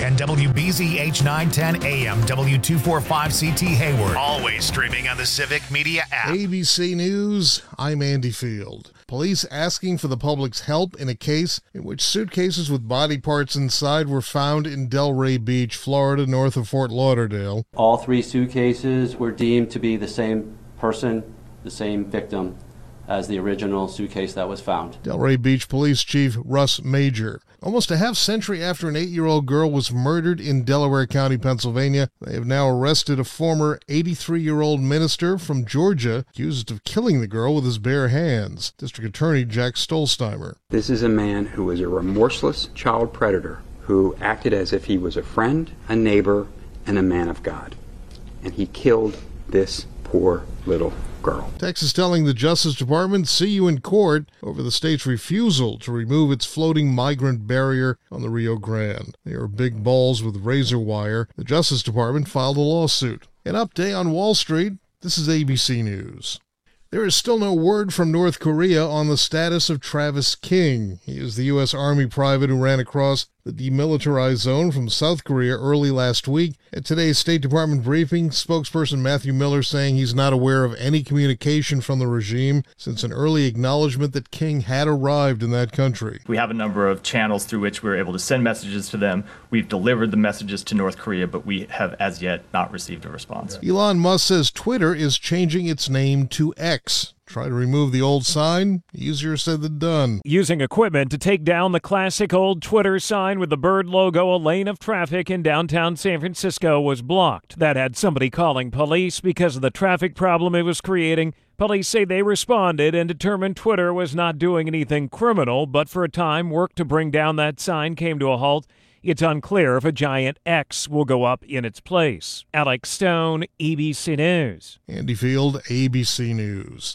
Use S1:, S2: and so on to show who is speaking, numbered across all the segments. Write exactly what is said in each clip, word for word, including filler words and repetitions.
S1: and W B Z H nine ten A M, W two forty-five C T Hayward. Always streaming on the Civic Media app.
S2: A B C News, I'm Andy Field. Police asking for the public's help in a case in which suitcases with body parts inside were found in Delray Beach, Florida, north of Fort Lauderdale.
S3: All three suitcases were deemed to be the same person, the same victim as the original suitcase that was found.
S2: Delray Beach Police Chief Russ Major. Almost a half century after an eight-year-old girl was murdered in Delaware County, Pennsylvania, they have now arrested a former eighty-three-year-old minister from Georgia accused of killing the girl with his bare hands. District Attorney Jack Stolzheimer.
S4: This is a man who was a remorseless child predator who acted as if he was a friend, a neighbor, and a man of God. And he killed this poor little girl.
S2: Texas telling the Justice Department, see you in court over the state's refusal to remove its floating migrant barrier on the Rio Grande. They are big balls with razor wire. The Justice Department filed a lawsuit. An update on Wall Street. This is A B C News. There is still no word from North Korea on the status of Travis King. He is the U S Army private who ran across the demilitarized zone from South Korea early last week. At today's State Department briefing, spokesperson Matthew Miller saying he's not aware of any communication from the regime since an early acknowledgement that King had arrived in that country.
S5: We have a number of channels through which we're able to send messages to them. We've delivered the messages to North Korea, but we have as yet not received a response.
S2: Elon Musk says Twitter is changing its name to X. Try to remove the old sign? Easier said than done.
S6: Using equipment to take down the classic old Twitter sign with the bird logo, a lane of traffic in downtown San Francisco was blocked. That had somebody calling police because of the traffic problem it was creating. Police say they responded and determined Twitter was not doing anything criminal, but for a time, work to bring down that sign came to a halt. It's unclear if a giant X will go up in its place. Alex Stone, A B C News.
S2: Andy Field, A B C News.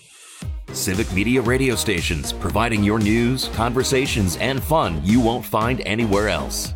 S7: Civic Media radio stations, providing your news, conversations, and fun you won't find anywhere else.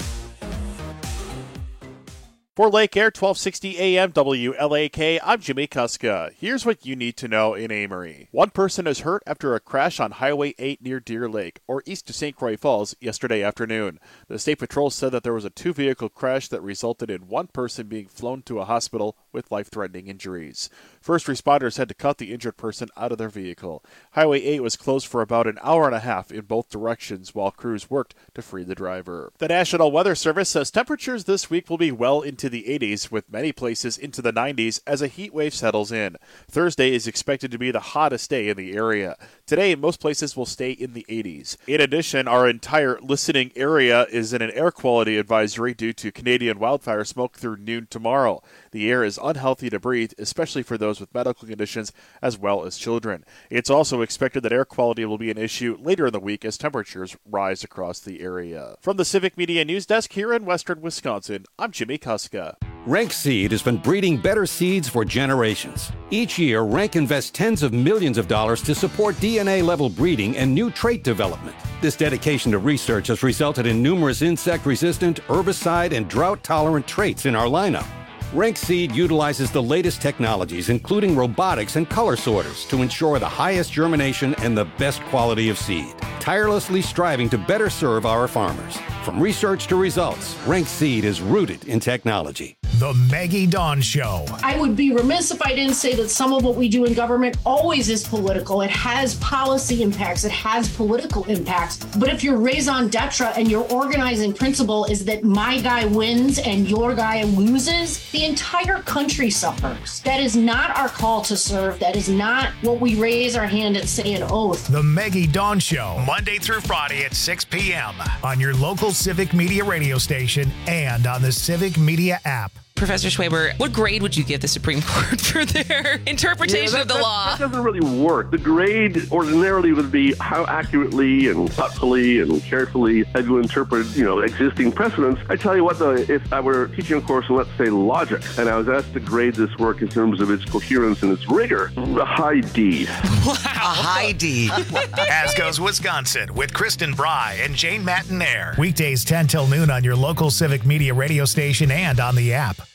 S8: For Lake Air, twelve sixty A M W L A K, I'm Jimmy Kuska. Here's what you need to know in Amory. One person is hurt after a crash on Highway eight near Deer Lake, or east of Saint Croix Falls, yesterday afternoon. The State Patrol said that there was a two-vehicle crash that resulted in one person being flown to a hospital with life-threatening injuries. First responders had to cut the injured person out of their vehicle. Highway eight was closed for about an hour and a half in both directions while crews worked to free the driver. The National Weather Service says temperatures this week will be well into the eighties, with many places into the nineties as a heat wave settles in. Thursday is expected to be the hottest day in the area. Today, most places will stay in the eighties. In addition, our entire listening area is in an air quality advisory due to Canadian wildfire smoke through noon tomorrow. The air is unhealthy to breathe, especially for those with medical conditions as well as children. It's also expected that air quality will be an issue later in the week as temperatures rise across the area. From the Civic Media News Desk here in Western Wisconsin, I'm Jimmy Kuska.
S9: Rank Seed has been breeding better seeds for generations. Each year, Rank invests tens of millions of dollars to support D N A-level breeding and new trait development. This dedication to research has resulted in numerous insect-resistant, herbicide, and drought-tolerant traits in our lineup. Rank Seed utilizes the latest technologies, including robotics and color sorters, to ensure the highest germination and the best quality of seed, tirelessly striving to better serve our farmers. From research to results, Rank Seed is rooted in technology.
S1: The Maggie Dawn Show.
S10: I would be remiss if I didn't say that some of what we do in government always is political. It has policy impacts. It has political impacts. But if your raison d'etre and your organizing principle is that my guy wins and your guy loses, the entire country suffers. That is not our call to serve. That is not what we raise our hand and say an oath.
S1: The Maggie Dawn Show, Monday through Friday at six p.m. on your local Civic Media radio station and on the Civic Media app.
S11: Professor Schwaber, what grade would you give the Supreme Court for their interpretation
S12: yeah, that,
S11: of the
S12: that,
S11: law?
S12: That doesn't really work. The grade ordinarily would be how accurately and thoughtfully and carefully have you interpreted, you know, existing precedents. I tell you what, though, if I were teaching a course in, let's say, logic, and I was asked to grade this work in terms of its coherence and its rigor, a high D.
S11: Wow.
S13: A high D.
S1: As goes Wisconsin with Kristen Bry and Jane Mattinaire. Weekdays ten till noon on your local Civic Media radio station and on the app.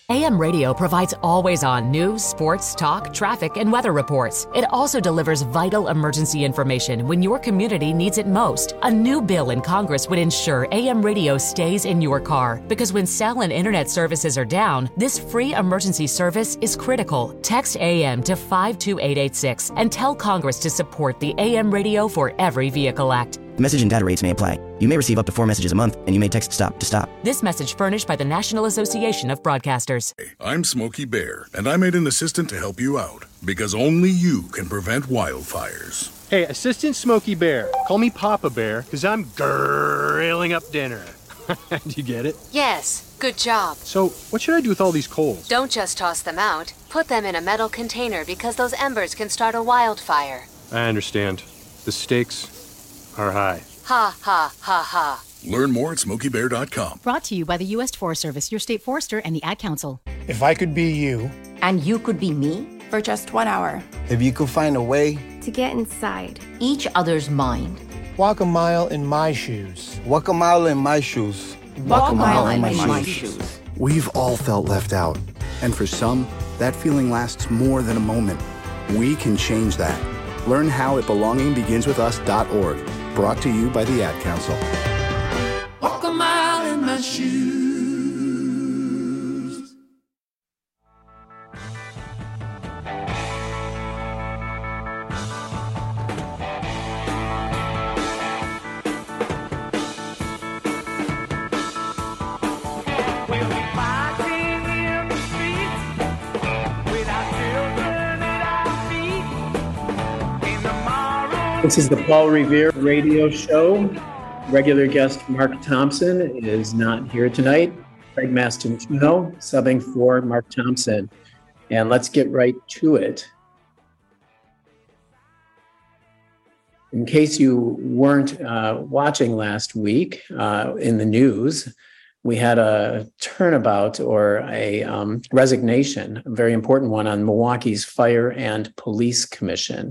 S13: A M Radio provides always-on news, sports, talk, traffic, and weather reports. It also delivers vital emergency information when your community needs it most. A new bill in Congress would ensure A M Radio stays in your car, because when cell and internet services are down, this free emergency service is critical. Text A M to five two eight eight six and tell Congress to support the A M Radio for Every Vehicle Act.
S14: Message and data rates may apply. You may receive up to four messages a month, and you may text STOP to stop.
S13: This message furnished by the National Association of Broadcasters.
S15: I'm Smokey Bear, and I made an assistant to help you out, because only you can prevent wildfires.
S16: Hey, Assistant Smokey Bear. Call me Papa Bear, because I'm grilling up dinner. Do you get it?
S17: Yes, good job.
S16: So, what should I do with all these coals?
S17: Don't just toss them out. Put them in a metal container, because those embers can start a wildfire.
S16: I understand. The stakes are high.
S17: Ha, ha, ha, ha.
S15: Learn more at smokey bear dot com.
S18: Brought to you by the U S Forest Service, your state forester, and the Ad Council.
S19: If I could be you.
S20: And you could be me?
S21: For just one hour.
S19: If you could find a way.
S21: To get inside
S20: each other's mind.
S19: Walk a mile in my shoes. Walk a mile in my shoes.
S20: Walk, Walk a mile, mile in my, my shoes. shoes.
S22: We've all felt left out. And for some, that feeling lasts more than a moment. We can change that. Learn how at belonging begins with us dot org. Brought to you by the Ad Council.
S23: Walk a mile in my shoes.
S24: This is the Paul Revere Radio Show. Regular guest Mark Thompson is not here tonight. Craig Mastantuono subbing for Mark Thompson. And let's get right to it. In case you weren't uh, watching last week uh, in the news, we had a turnabout or a um, resignation, a very important one, on Milwaukee's Fire and Police Commission.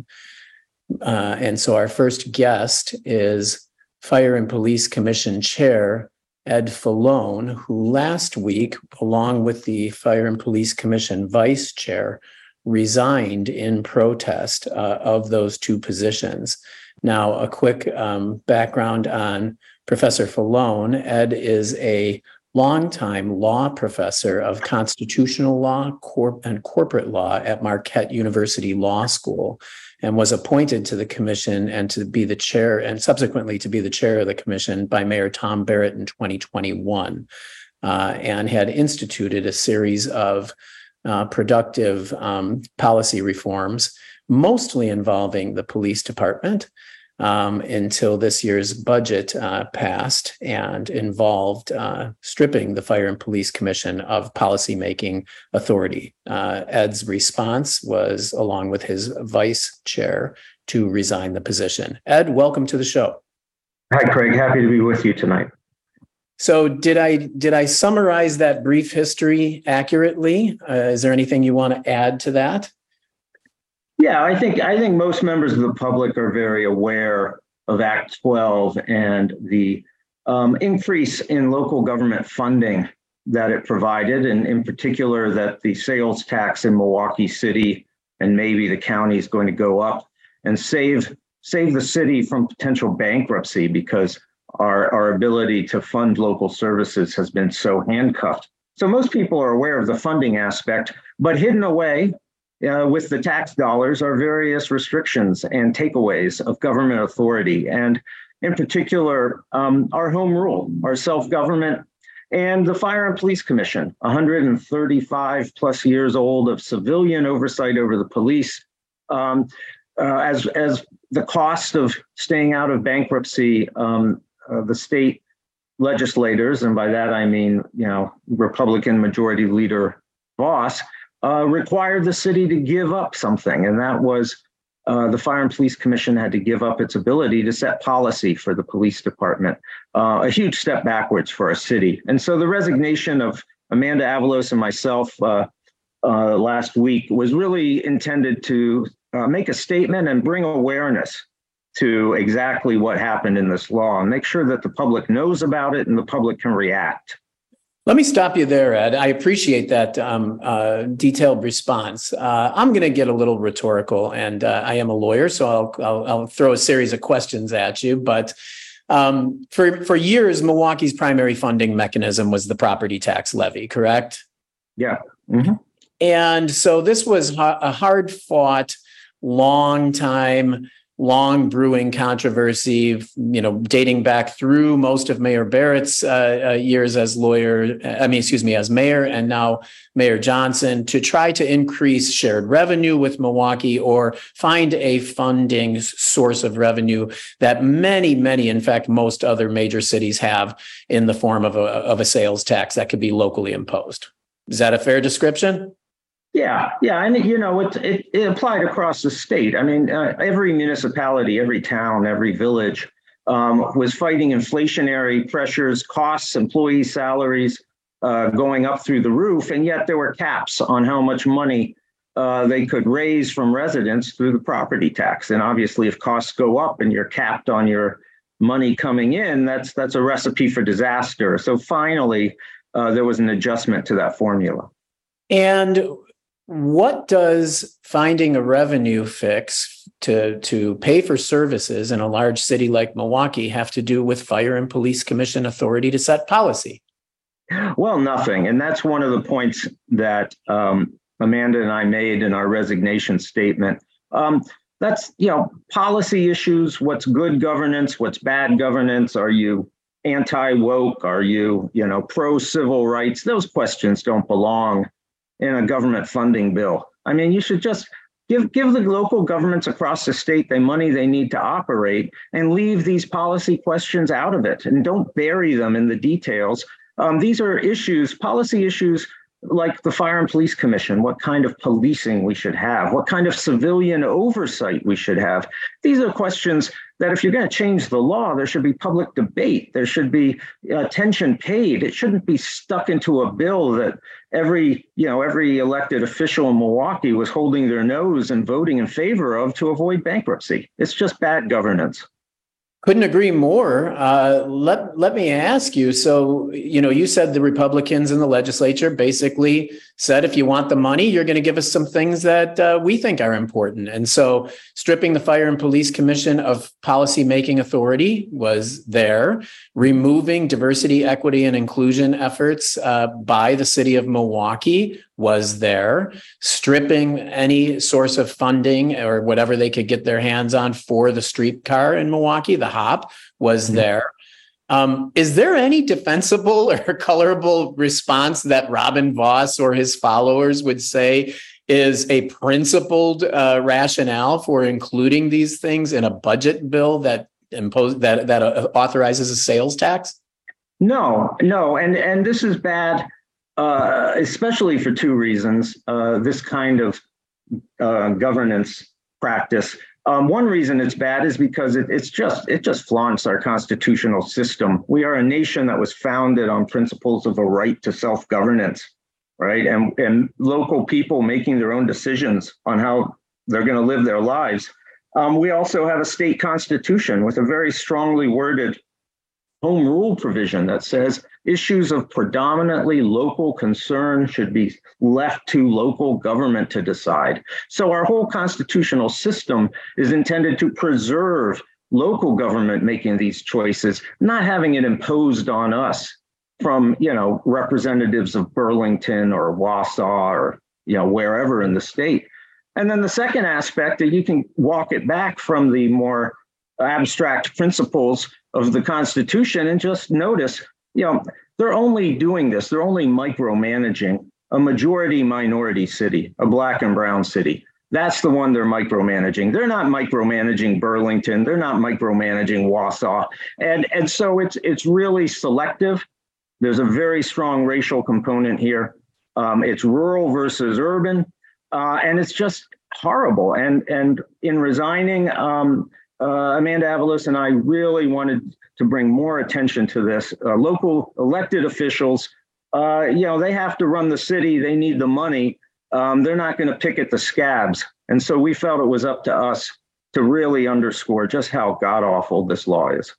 S24: Uh, and so our first guest is Fire and Police Commission Chair Ed Falone, who last week, along with the Fire and Police Commission Vice Chair, resigned in protest uh, of those two positions. Now, a quick um, background on Professor Falone. Ed is a longtime law professor of constitutional law corp- and corporate law at Marquette University Law School, and was appointed to the commission and to be the chair, and subsequently to be the chair of the commission by Mayor Tom Barrett in twenty twenty-one, uh, and had instituted a series of uh, productive um, policy reforms, mostly involving the police department, um, until this year's budget uh, passed and involved uh, stripping the Fire and Police Commission of policymaking authority. Uh, Ed's response was, along with his vice chair, to resign the position. Ed, welcome to the show.
S25: Hi, Craig. Happy to be with you tonight.
S24: So did I did I summarize that brief history accurately? Uh, is there anything you want to add to that?
S25: Yeah, I think I think most members of the public are very aware of Act twelve and the um, increase in local government funding that it provided, and in particular that the sales tax in Milwaukee City and maybe the county is going to go up and save save the city from potential bankruptcy, because our, our ability to fund local services has been so handcuffed. So most people are aware of the funding aspect, but hidden away Uh, with the tax dollars are various restrictions and takeaways of government authority, and in particular, um, our home rule, our self-government, and the Fire and Police Commission, one hundred thirty-five plus years old of civilian oversight over the police, um, uh, as, as the cost of staying out of bankruptcy, um, uh, the state legislators, and by that I mean, you know, Republican Majority Leader Vos, Uh, required the city to give up something, and that was uh, the Fire and Police Commission had to give up its ability to set policy for the police department, uh, a huge step backwards for a city. And so the resignation of Amanda Avalos and myself uh, uh, last week was really intended to uh, make a statement and bring awareness to exactly what happened in this law, and make sure that the public knows about it and the public can react.
S24: Let me stop you there, Ed. I appreciate that um, uh, detailed response. Uh, I'm going to get a little rhetorical, and uh, I am a lawyer, so I'll, I'll, I'll throw a series of questions at you. But um, for for years, Milwaukee's primary funding mechanism was the property tax levy, correct?
S25: Yeah. Mm-hmm.
S24: And so this was a hard-fought, long time, long brewing controversy, you know, dating back through most of Mayor Barrett's uh, uh, years as lawyer, I mean, excuse me, as mayor, and now Mayor Johnson, to try to increase shared revenue with Milwaukee or find a funding source of revenue that many, many, in fact, most other major cities have in the form of a, of a sales tax that could be locally imposed. Is that a fair description?
S25: Yeah, yeah, and you know, it it, it applied across the state. I mean, uh, every municipality, every town, every village um, was fighting inflationary pressures, costs, employee salaries uh, going up through the roof, and yet there were caps on how much money uh, they could raise from residents through the property tax. And obviously, if costs go up and you're capped on your money coming in, that's that's a recipe for disaster. So finally, uh, there was an adjustment to that formula.
S24: And what does finding a revenue fix to, to pay for services in a large city like Milwaukee have to do with Fire and Police Commission authority to set policy?
S25: Well, nothing. And that's one of the points that um, Amanda and I made in our resignation statement. Um, that's, you know, policy issues. What's good governance? What's bad governance? Are you anti-woke? Are you, you know, pro-civil rights? Those questions don't belong in a government funding bill. I mean, you should just give give the local governments across the state the money they need to operate and leave these policy questions out of it, and don't bury them in the details. Um, these are issues, policy issues like the Fire and Police Commission, what kind of policing we should have, what kind of civilian oversight we should have. These are questions that if you're going to change the law, there should be public debate. There should be attention paid. It shouldn't be stuck into a bill that every, you know, every elected official in Milwaukee was holding their nose and voting in favor of to avoid bankruptcy. It's just bad governance.
S24: Couldn't agree more. Uh, let let me ask you. So, you know, you said the Republicans in the legislature basically said, if you want the money, you're going to give us some things that uh, we think are important. And so stripping the Fire and Police Commission of policymaking authority was there. Removing diversity, equity, and inclusion efforts uh, by the city of Milwaukee was there. Stripping any source of funding or whatever they could get their hands on for the streetcar in Milwaukee, the HOP, was mm-hmm. there. Um, is there any defensible or colorable response that Robin Vos or his followers would say is a principled uh, rationale for including these things in a budget bill that impose that that uh, authorizes a sales tax?
S25: No, no, and and this is bad, uh, especially for two reasons. Uh, this kind of uh, governance practice. Um, one reason it's bad is because it, it's just it just flaunts our constitutional system. We are a nation that was founded on principles of a right to self-governance, right? And, and local people making their own decisions on how they're going to live their lives. Um, we also have a state constitution with a very strongly worded home rule provision that says issues of predominantly local concern should be left to local government to decide. So our whole constitutional system is intended to preserve local government making these choices, not having it imposed on us from, you know, representatives of Burlington or Wausau or, you know, wherever in the state. And then the second aspect, that you can walk it back from the more abstract principles of the Constitution and just notice, you know, they're only doing this, they're only micromanaging a majority minority city, a black and brown city. That's the one they're micromanaging. They're not micromanaging Burlington. They're not micromanaging Wausau. And, and so it's it's really selective. There's a very strong racial component here. Um, it's rural versus urban. Uh, and it's just horrible. And, and in resigning, um, Uh, Amanda Avalos and I really wanted to bring more attention to this. Uh, local elected officials, uh, you know, they have to run the city. They need the money. Um, they're not going to pick at the scabs. And so we felt it was up to us to really underscore just how god awful this law is.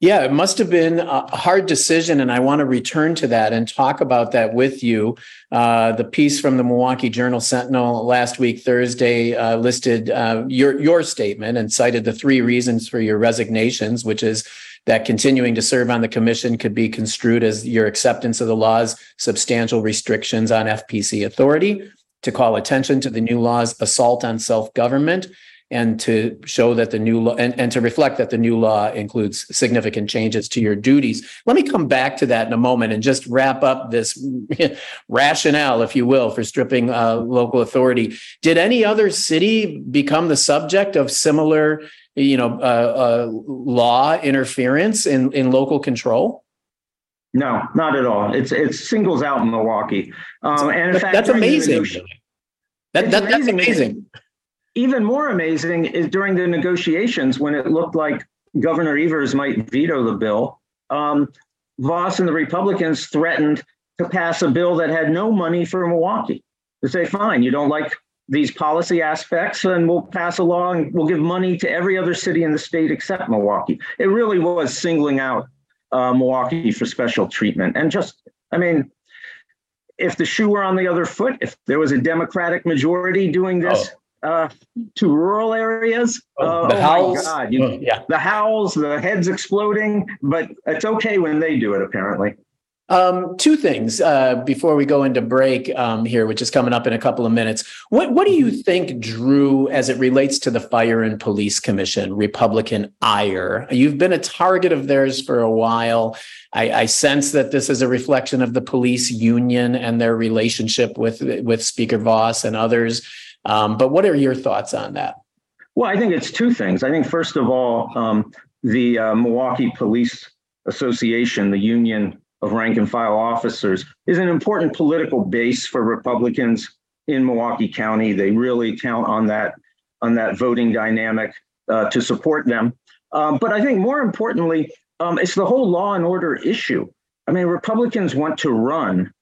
S24: Yeah, it must have been a hard decision, and I want to return to that and talk about that with you. Uh, the piece from the Milwaukee Journal-Sentinel last week, Thursday, uh, listed uh, your your statement and cited the three reasons for your resignations, which is that continuing to serve on the commission could be construed as your acceptance of the law's substantial restrictions on F P C authority, to call attention to the new law's assault on self-government, and to show that the new law and, and to reflect that the new law includes significant changes to your duties. Let me come back to that in a moment and just wrap up this rationale, if you will, for stripping uh, local authority. Did any other city become the subject of similar, you know, uh, uh, law interference in, in local control?
S25: No, not at all. It's it singles out Milwaukee, um, and in fact,
S24: that's amazing. That, that,
S25: amazing.
S24: That's amazing.
S25: Even more amazing is during the negotiations, when it looked like Governor Evers might veto the bill, um, Vos and the Republicans threatened to pass a bill that had no money for Milwaukee. To say, fine, you don't like these policy aspects, and we'll pass a law and we'll give money to every other city in the state except Milwaukee. It really was singling out uh, Milwaukee for special treatment. And just, I mean, if the shoe were on the other foot, if there was a Democratic majority doing this, oh. Uh, to rural areas.
S24: Oh,
S25: uh,
S24: the
S25: oh
S24: howls.
S25: my God. You,
S24: oh, yeah.
S25: The howls, the heads exploding, but it's okay when they do it, apparently.
S24: Um, two things uh, before we go into break um, here, which is coming up in a couple of minutes. What, what do you think drew, as it relates to the Fire and Police Commission, Republican ire? You've been a target of theirs for a while. I, I sense that this is a reflection of the police union and their relationship with, with Speaker Vos and others. Um, but what are your thoughts on that?
S25: Well, I think it's two things. I think, first of all, um, the uh, Milwaukee Police Association, the union of rank and file officers, is an important political base for Republicans in Milwaukee County. They really count on that, on that voting dynamic uh, to support them. Um, but I think more importantly, um, it's the whole law and order issue. I mean, Republicans want to run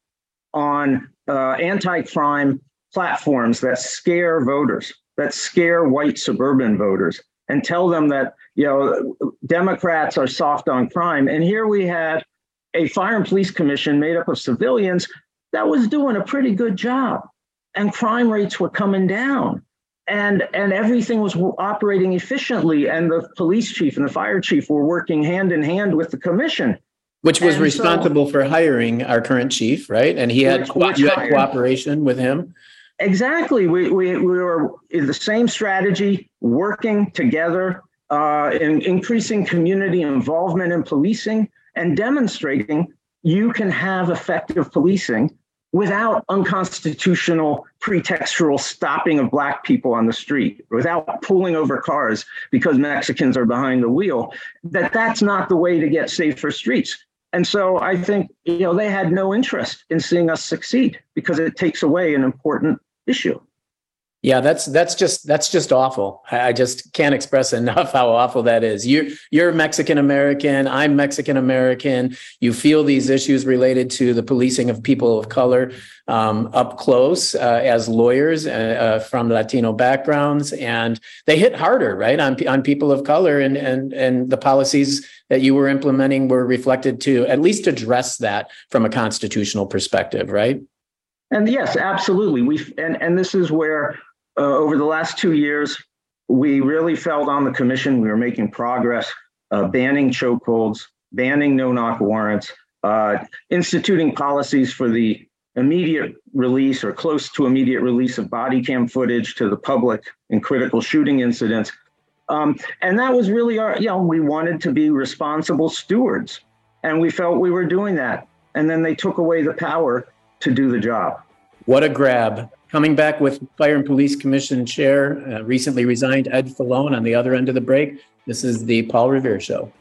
S25: on uh, anti-crime platforms that scare voters, that scare white suburban voters, and tell them that, you know, Democrats are soft on crime. And here we had a Fire and Police Commission made up of civilians that was doing a pretty good job, and crime rates were coming down, and and everything was operating efficiently, and the police chief and the fire chief were working hand in hand with the commission.
S24: Which was
S25: and
S24: responsible
S25: so,
S24: for hiring our current chief, right? And he had,
S25: which, which
S24: you had
S25: hired,
S24: cooperation with him.
S25: Exactly. We, we, we were in the same strategy, working together, uh, in increasing community involvement in policing and demonstrating you can have effective policing without unconstitutional pretextual stopping of Black people on the street, without pulling over cars because Mexicans are behind the wheel, that that's not the way to get safer streets. And so I think, you know, they had no interest in seeing us succeed because it takes away an important issue.
S24: Yeah, that's that's just that's just awful. I just can't express enough how awful that is. You're you're Mexican American. I'm Mexican American. You feel these issues related to the policing of people of color um, up close uh, as lawyers uh, uh, from Latino backgrounds, and they hit harder, right, on on people of color. And and and the policies that you were implementing were reflected to at least address that from a constitutional perspective, right?
S25: And yes, absolutely. We and and this is where. Uh, over the last two years, we really felt on the commission we were making progress, uh, banning chokeholds, banning no-knock warrants, uh, instituting policies for the immediate release or close to immediate release of body cam footage to the public in critical shooting incidents. Um, and that was really our, you know, we wanted to be responsible stewards, and we felt we were doing that. And then they took away the power to do the job.
S24: What a grab. Coming back with Fire and Police Commission Chair, uh, recently resigned Ed Fallone on the other end of the break. This is the Paul Revere Show.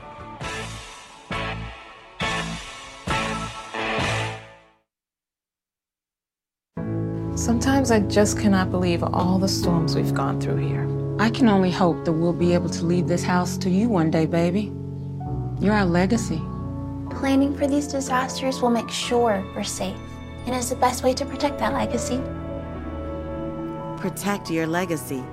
S2: Sometimes I just cannot believe all the storms we've gone through here.
S3: I can only hope that we'll be able to leave this house to you one day, baby. You're our legacy.
S21: Planning for these disasters will make sure we're safe, and is the best way to protect that legacy.
S4: Protect your legacy.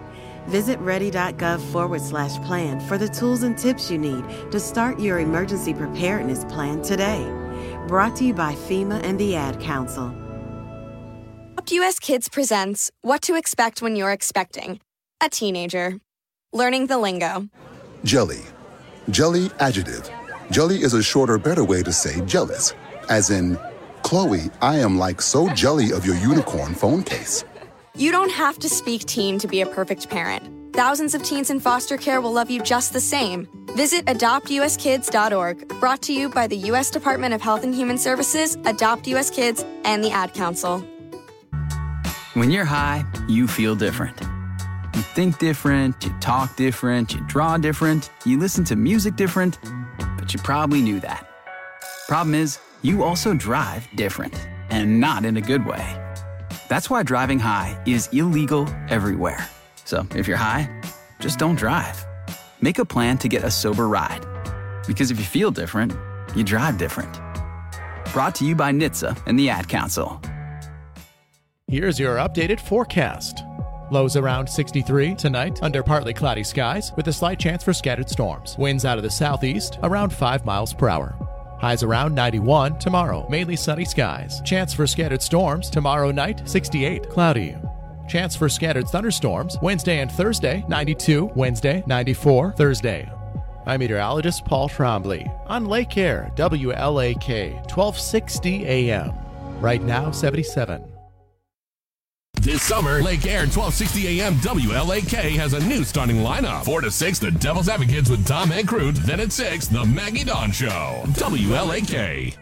S4: Visit ready.gov forward slash plan for the tools and tips you need to start your emergency preparedness plan today. Brought to you by FEMA and the Ad Council.
S5: Adopt U S Kids presents What to Expect When You're Expecting a Teenager. Learning the lingo.
S6: Jelly. Jelly adjective. Jelly is a shorter, better way to say jealous. As in, Chloe, I am like so jelly of your unicorn phone case.
S5: You don't have to speak teen to be a perfect parent. Thousands of teens in foster care will love you just the same. Visit adopt u s kids dot org, brought to you by the U S Department of Health and Human Services, Adopt U S Kids, and the Ad Council.
S7: When you're high, you feel different. You think different, you talk different, you draw different, you listen to music different, but you probably knew that. Problem is, you also drive different, and not in a good way. That's why driving high is illegal everywhere. So if you're high, just don't drive. Make a plan to get a sober ride. Because if you feel different, you drive different. Brought to you by N H T S A and the Ad Council.
S8: Here's your updated forecast. Lows around sixty-three tonight under partly cloudy skies with a slight chance for scattered storms. Winds out of the southeast around five miles per hour. Highs around ninety-one tomorrow, mainly sunny skies. Chance for scattered storms tomorrow night, sixty-eight, cloudy. Chance for scattered thunderstorms Wednesday and Thursday, ninety-two, Wednesday, ninety-four, Thursday. I'm meteorologist Paul Trombley on Lake Air, W L A K, twelve sixty A M. Right now, seventy-seven.
S26: This summer, Lake Air twelve sixty A M W L A K has a new starting lineup. four to six, the Devil's Advocates with Tom Ankroot. Then at six, the Maggie Dawn Show. W L A K.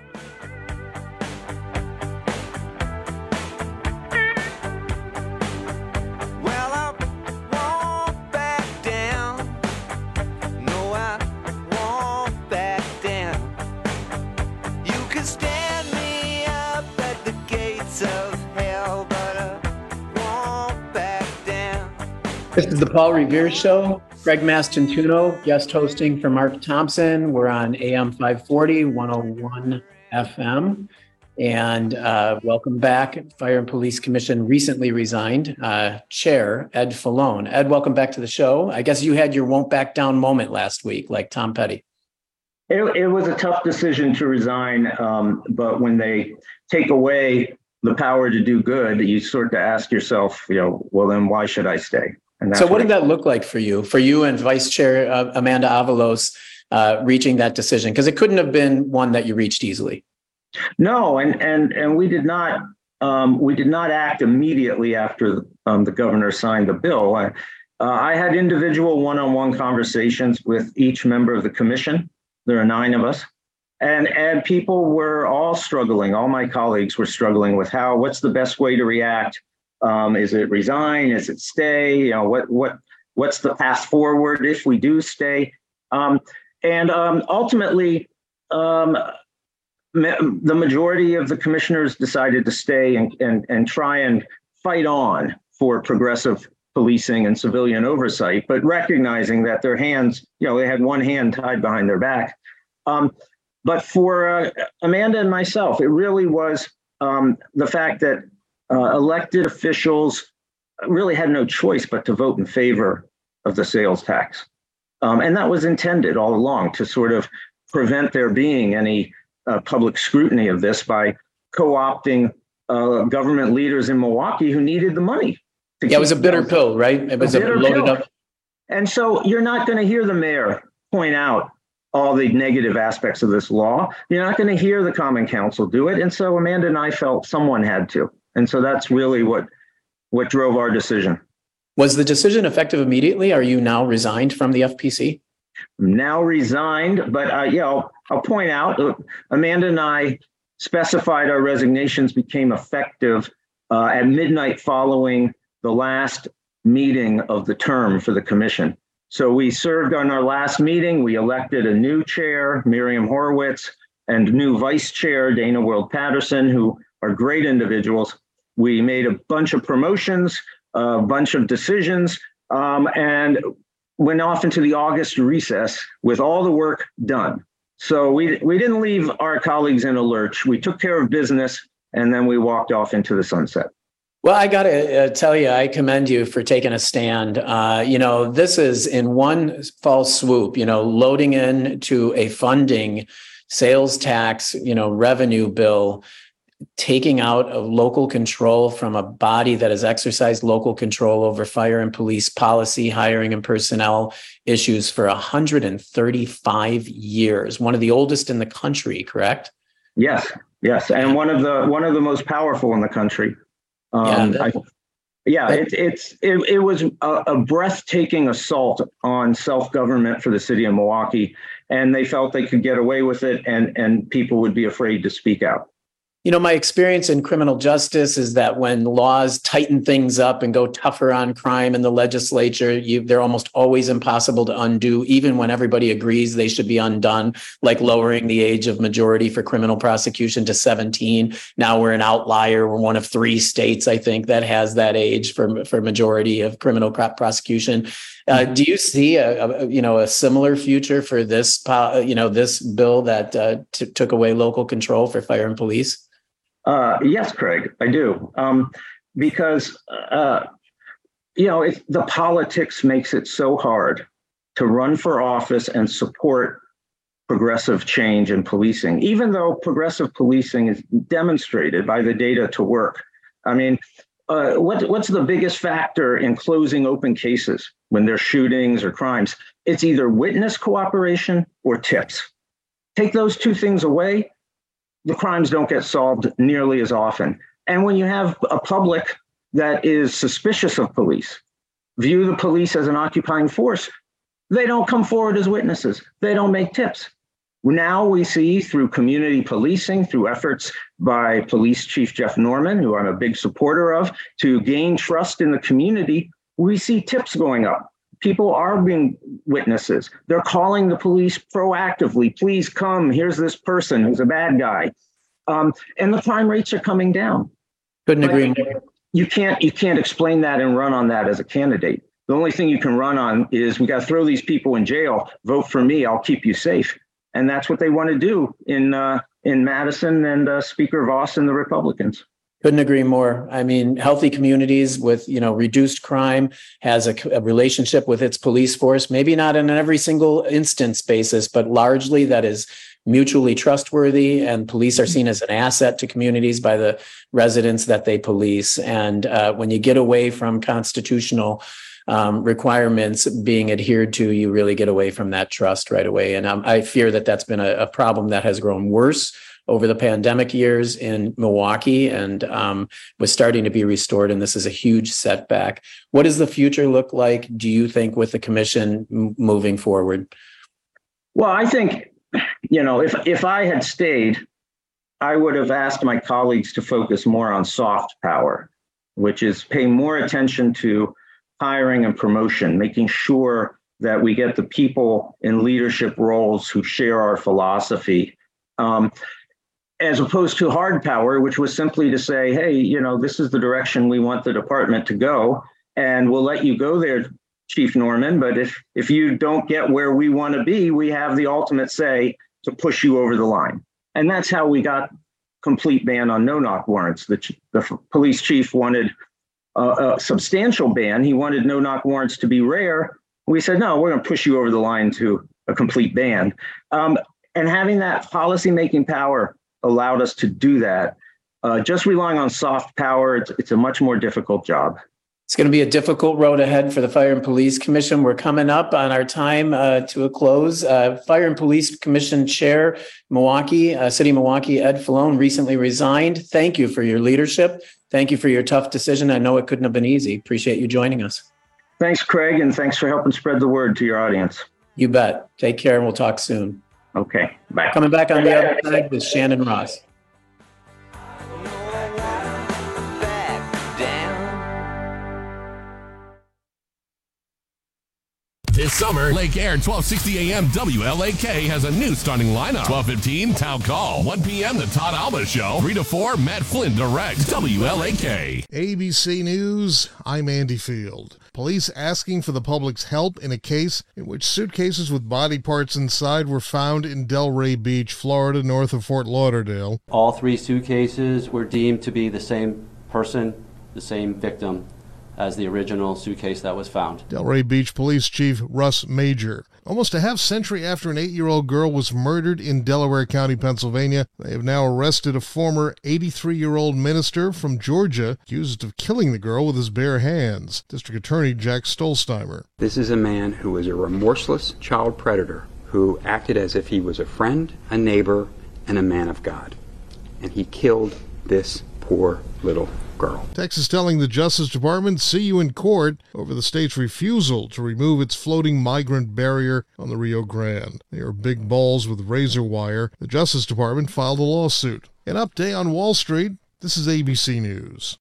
S24: This is the Paul Revere Show. Greg Mastantuono, guest hosting for Mark Thompson. We're on A M five forty, one oh one F M. And uh, welcome back. Fire and Police Commission recently resigned. Uh, Chair Ed Falone. Ed, welcome back to the show. I guess you had your won't back down moment last week, like Tom Petty.
S25: It, it was a tough decision to resign, um, but when they take away the power to do good, you sort of ask yourself, you know, well, then why should I stay?
S24: So what did that look like for you, for you and Vice Chair uh, Amanda Avalos uh, reaching that decision? Because it couldn't have been one that you reached easily.
S25: No, and and and we did not um, we did not act immediately after um, the governor signed the bill. I, uh, I had individual one-on-one conversations with each member of the commission. There are nine of us, and and people were all struggling. All my colleagues were struggling with how what's the best way to react. Um, is it resign? Is it stay? You know, what what what's the path forward if we do stay? Um, and um, ultimately, um, ma- the majority of the commissioners decided to stay and, and and try and fight on for progressive policing and civilian oversight, but recognizing that their hands, you know, they had one hand tied behind their back. Um, but for uh, Amanda and myself, it really was um, the fact that Uh, elected officials really had no choice but to vote in favor of the sales tax. Um, and that was intended all along to sort of prevent there being any uh, public scrutiny of this by co-opting uh, government leaders in Milwaukee who needed the money.
S24: Yeah, it was a bitter pill, right? It was a loaded up.
S25: And so you're not going to hear the mayor point out all the negative aspects of this law. You're not going to hear the Common Council do it. And so Amanda and I felt someone had to. And so that's really what what drove our decision.
S24: Was the decision effective immediately? Are you now resigned from the F P C?
S25: Now resigned, but uh, yeah, I'll, I'll point out, uh, Amanda and I specified our resignations became effective uh, at midnight following the last meeting of the term for the commission. So we served on our last meeting. We elected a new chair, Miriam Horowitz, and new vice chair, Dana World Patterson, who are great individuals. We made a bunch of promotions, a bunch of decisions, um, and went off into the August recess with all the work done. So we we didn't leave our colleagues in a lurch. We took care of business, and then we walked off into the sunset.
S24: Well, I got to uh, tell you, I commend you for taking a stand. Uh, you know, this is in one false swoop, you know, loading into a funding sales tax, you know, revenue bill, taking out of local control from a body that has exercised local control over fire and police policy, hiring and personnel issues for one hundred thirty-five years, one of the oldest in the country, correct?
S25: Yes, yes. And one of the one of the most powerful in the country. Um, yeah, I, yeah it, it's it, it was a, a breathtaking assault on self-government for the city of Milwaukee, and they felt they could get away with it, and and people would be afraid to speak out.
S24: You know, my experience in criminal justice is that when laws tighten things up and go tougher on crime in the legislature, you, they're almost always impossible to undo, even when everybody agrees they should be undone, like lowering the age of majority for criminal prosecution to seventeen. Now we're an outlier. We're one of three states, I think, that has that age for, for majority of criminal prosecution. Uh, do you see a, a you know a similar future for this you know this bill that uh, t- took away local control for fire and police?
S25: Uh, yes, Craig, I do. Um, because, uh, you know, it, the politics makes it so hard to run for office and support progressive change in policing, even though progressive policing is demonstrated by the data to work. I mean, uh, what, what's the biggest factor in closing open cases when there's shootings or crimes? It's either witness cooperation or tips. Take those two things away, the crimes don't get solved nearly as often. And when you have a public that is suspicious of police, view the police as an occupying force, they don't come forward as witnesses. They don't make tips. Now we see through community policing, through efforts by Police Chief Jeff Norman, who I'm a big supporter of, to gain trust in the community, we see tips going up. People are being witnesses. They're calling the police proactively. Please come. Here's this person who's a bad guy. Um, and the crime rates are coming down.
S24: Couldn't agree more.
S25: You can't, you can't explain that and run on that as a candidate. The only thing you can run on is we got to throw these people in jail. Vote for me. I'll keep you safe. And that's what they want to do in uh, in Madison and uh, Speaker Voss and the Republicans.
S24: Couldn't agree more. I mean, healthy communities with, you know, reduced crime has a, a relationship with its police force, maybe not in every single instance basis, but largely that is mutually trustworthy, and police are seen as an asset to communities by the residents that they police. And uh, when you get away from constitutional um, requirements being adhered to, you really get away from that trust right away. And um, I fear that that's been a, a problem that has grown worse over the pandemic years in Milwaukee, and um, was starting to be restored. And this is a huge setback. What does the future look like, do you think, with the commission m- moving forward?
S25: Well, I think, you know, if if I had stayed, I would have asked my colleagues to focus more on soft power, which is pay more attention to hiring and promotion, making sure that we get the people in leadership roles who share our philosophy. Um, as opposed to hard power, which was simply to say, hey, you know, this is the direction we want the department to go, and we'll let you go there, Chief Norman. But if if you don't get where we want to be, we have the ultimate say to push you over the line. And that's how we got complete ban on no-knock warrants. The, the police chief wanted a, a substantial ban. He wanted no-knock warrants to be rare. We said, no, we're going to push you over the line to a complete ban. Um, and having that policy-making power allowed us to do that. Uh, just relying on soft power, it's, it's a much more difficult job.
S24: It's going to be a difficult road ahead for the Fire and Police Commission. We're coming up on our time uh, to a close. Uh, Fire and Police Commission Chair, Milwaukee, uh, City of Milwaukee, Ed Falone, recently resigned. Thank you for your leadership. Thank you for your tough decision. I know it couldn't have been easy. Appreciate you joining us.
S25: Thanks, Craig, and thanks for helping spread the word to your audience.
S24: You bet. Take care, and we'll talk soon.
S25: Okay, bye.
S24: Coming back on the other side with Shannon Ross.
S26: This summer, Lake Air twelve sixty A M W L A K has a new starting lineup. twelve fifteen, Town Call. one p.m., The Todd Alba Show. three to four, Matt Flynn Direct. W L A K.
S1: A B C News, I'm Andy Field. Police asking for the public's help in a case in which suitcases with body parts inside were found in Delray Beach, Florida, north of Fort Lauderdale.
S9: All three suitcases were deemed to be the same person the same victim as the original suitcase that was found.
S1: Delray Beach Police Chief Russ Major. Almost a half century after an eight-year-old girl was murdered in Delaware County, Pennsylvania, they have now arrested a former eighty-three-year-old minister from Georgia accused of killing the girl with his bare hands. District Attorney Jack Stolzheimer.
S10: This is a man who was a remorseless child predator who acted as if he was a friend, a neighbor, and a man of God. And he killed this poor little girl.
S1: Texas telling the Justice Department, see you in court over the state's refusal to remove its floating migrant barrier on the Rio Grande. They are big balls with razor wire. The Justice Department filed a lawsuit. An update on Wall Street. This is A B C News.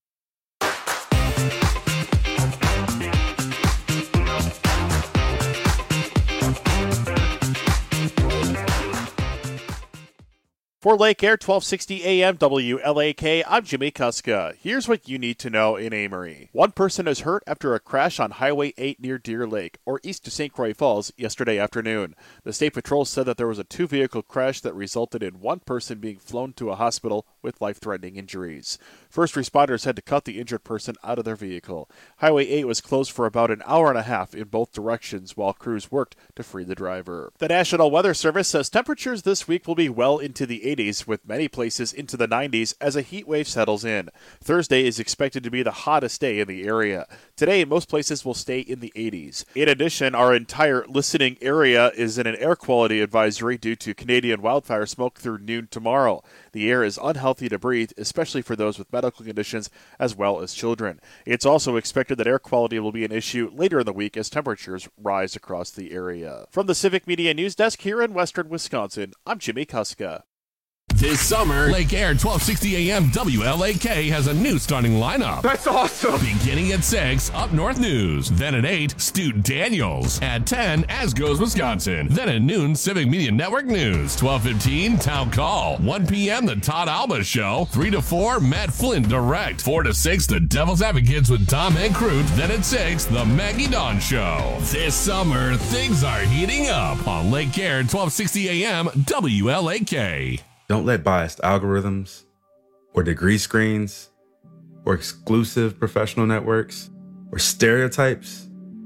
S11: For Lake Air twelve sixty A M W L A K, I'm Jimmy Kuska. Here's what you need to know in Amory. One person is hurt after a crash on Highway eight near Deer Lake, or east of Saint Croix Falls, yesterday afternoon. The State Patrol said that there was a two-vehicle crash that resulted in one person being flown to a hospital with life-threatening injuries. First responders had to cut the injured person out of their vehicle. Highway eight was closed for about an hour and a half in both directions while crews worked to free the driver. The National Weather Service says temperatures this week will be well into the eighties, with many places into the nineties as a heat wave settles in. Thursday is expected to be the hottest day in the area. Today, most places will stay in the eighties. In addition, our entire listening area is in an air quality advisory due to Canadian wildfire smoke through noon tomorrow. The air is unhealthy to breathe, especially for those with medical conditions as well as children. It's also expected that air quality will be an issue later in the week as temperatures rise across the area. From the Civic Media News Desk here in Western Wisconsin, I'm Jimmy Kuska.
S26: This summer, Lake Air twelve sixty A M W L A K has a new starting lineup.
S12: That's awesome!
S26: Beginning at six, Up North News. Then at eight, Stu Daniels. At ten, As Goes Wisconsin. Then at noon, Civic Media Network News. twelve fifteen, Town Call. one p.m., The Todd Alba Show. three to four, Matt Flynn Direct. four to six, The Devil's Advocates with Tom and Crute. Then at six, The Maggie Dawn Show. This summer, things are heating up on Lake Air twelve sixty A M W L A K.
S13: Don't let biased algorithms or degree screens or exclusive professional networks or stereotypes,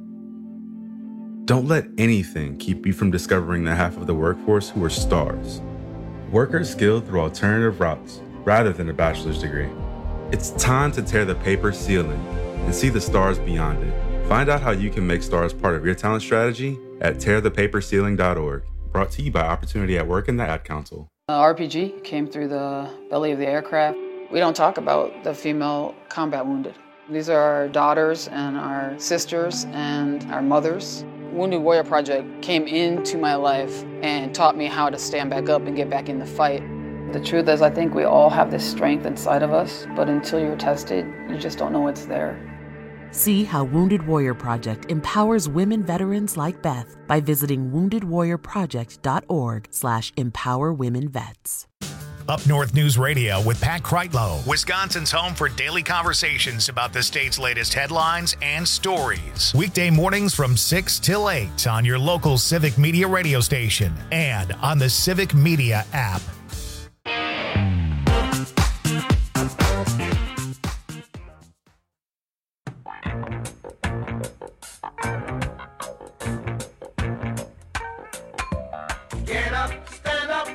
S13: don't let anything keep you from discovering the half of the workforce who are stars. Workers skilled through alternative routes rather than a bachelor's degree. It's time to tear the paper ceiling and see the stars beyond it. Find out how you can make stars part of your talent strategy at tear the paper ceiling dot org. Brought to you by Opportunity at Work and the Ad Council.
S14: Uh, R P G came through the belly of the aircraft. We don't talk about the female combat wounded. These are our daughters and our sisters and our mothers. Wounded Warrior Project came into my life and taught me how to stand back up and get back in the fight. The truth is, I think we all have this strength inside of us, but until you're tested, you just don't know it's there.
S27: See how Wounded Warrior Project empowers women veterans like Beth by visiting wounded warrior project dot org slash empower women vets.
S28: Up North News Radio with Pat Kreitlow, Wisconsin's home for daily conversations about the state's latest headlines and stories. Weekday mornings from six till eight on your local Civic Media radio station and on the Civic Media app.
S23: Get up, stand up,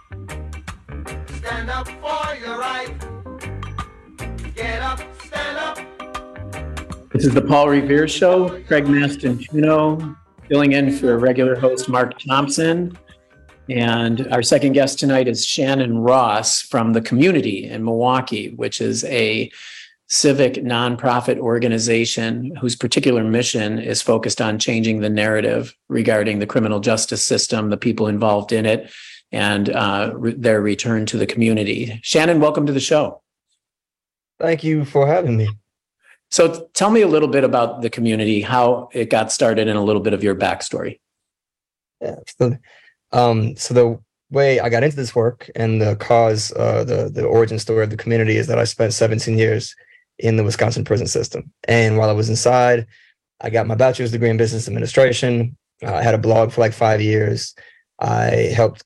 S23: stand up for your right. Get up, stand up.
S24: This is the Paul Revere Show. Craig Mastantuono filling in for regular host Mark Thompson. And our second guest tonight is Shannon Ross from The Community in Milwaukee, which is a civic nonprofit organization whose particular mission is focused on changing the narrative regarding the criminal justice system, the people involved in it, and uh, re- their return to the community. Shannon, welcome to the show.
S29: Thank you for having me.
S24: So t- tell me a little bit about The Community, how it got started, and a little bit of your backstory.
S29: Yeah, so, um, so the way I got into this work and the cause, uh, the, the origin story of The Community is that I spent seventeen years in the Wisconsin prison system. And while I was inside, I got my bachelor's degree in business administration. Uh, I had a blog for like five years. I helped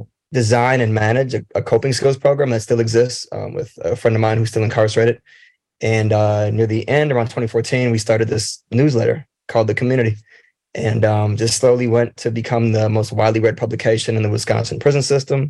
S29: design and manage a, a coping skills program that still exists um, with a friend of mine who's still incarcerated. And uh, near the end, around twenty fourteen, we started this newsletter called The Community, and um, just slowly went to become the most widely read publication in the Wisconsin prison system.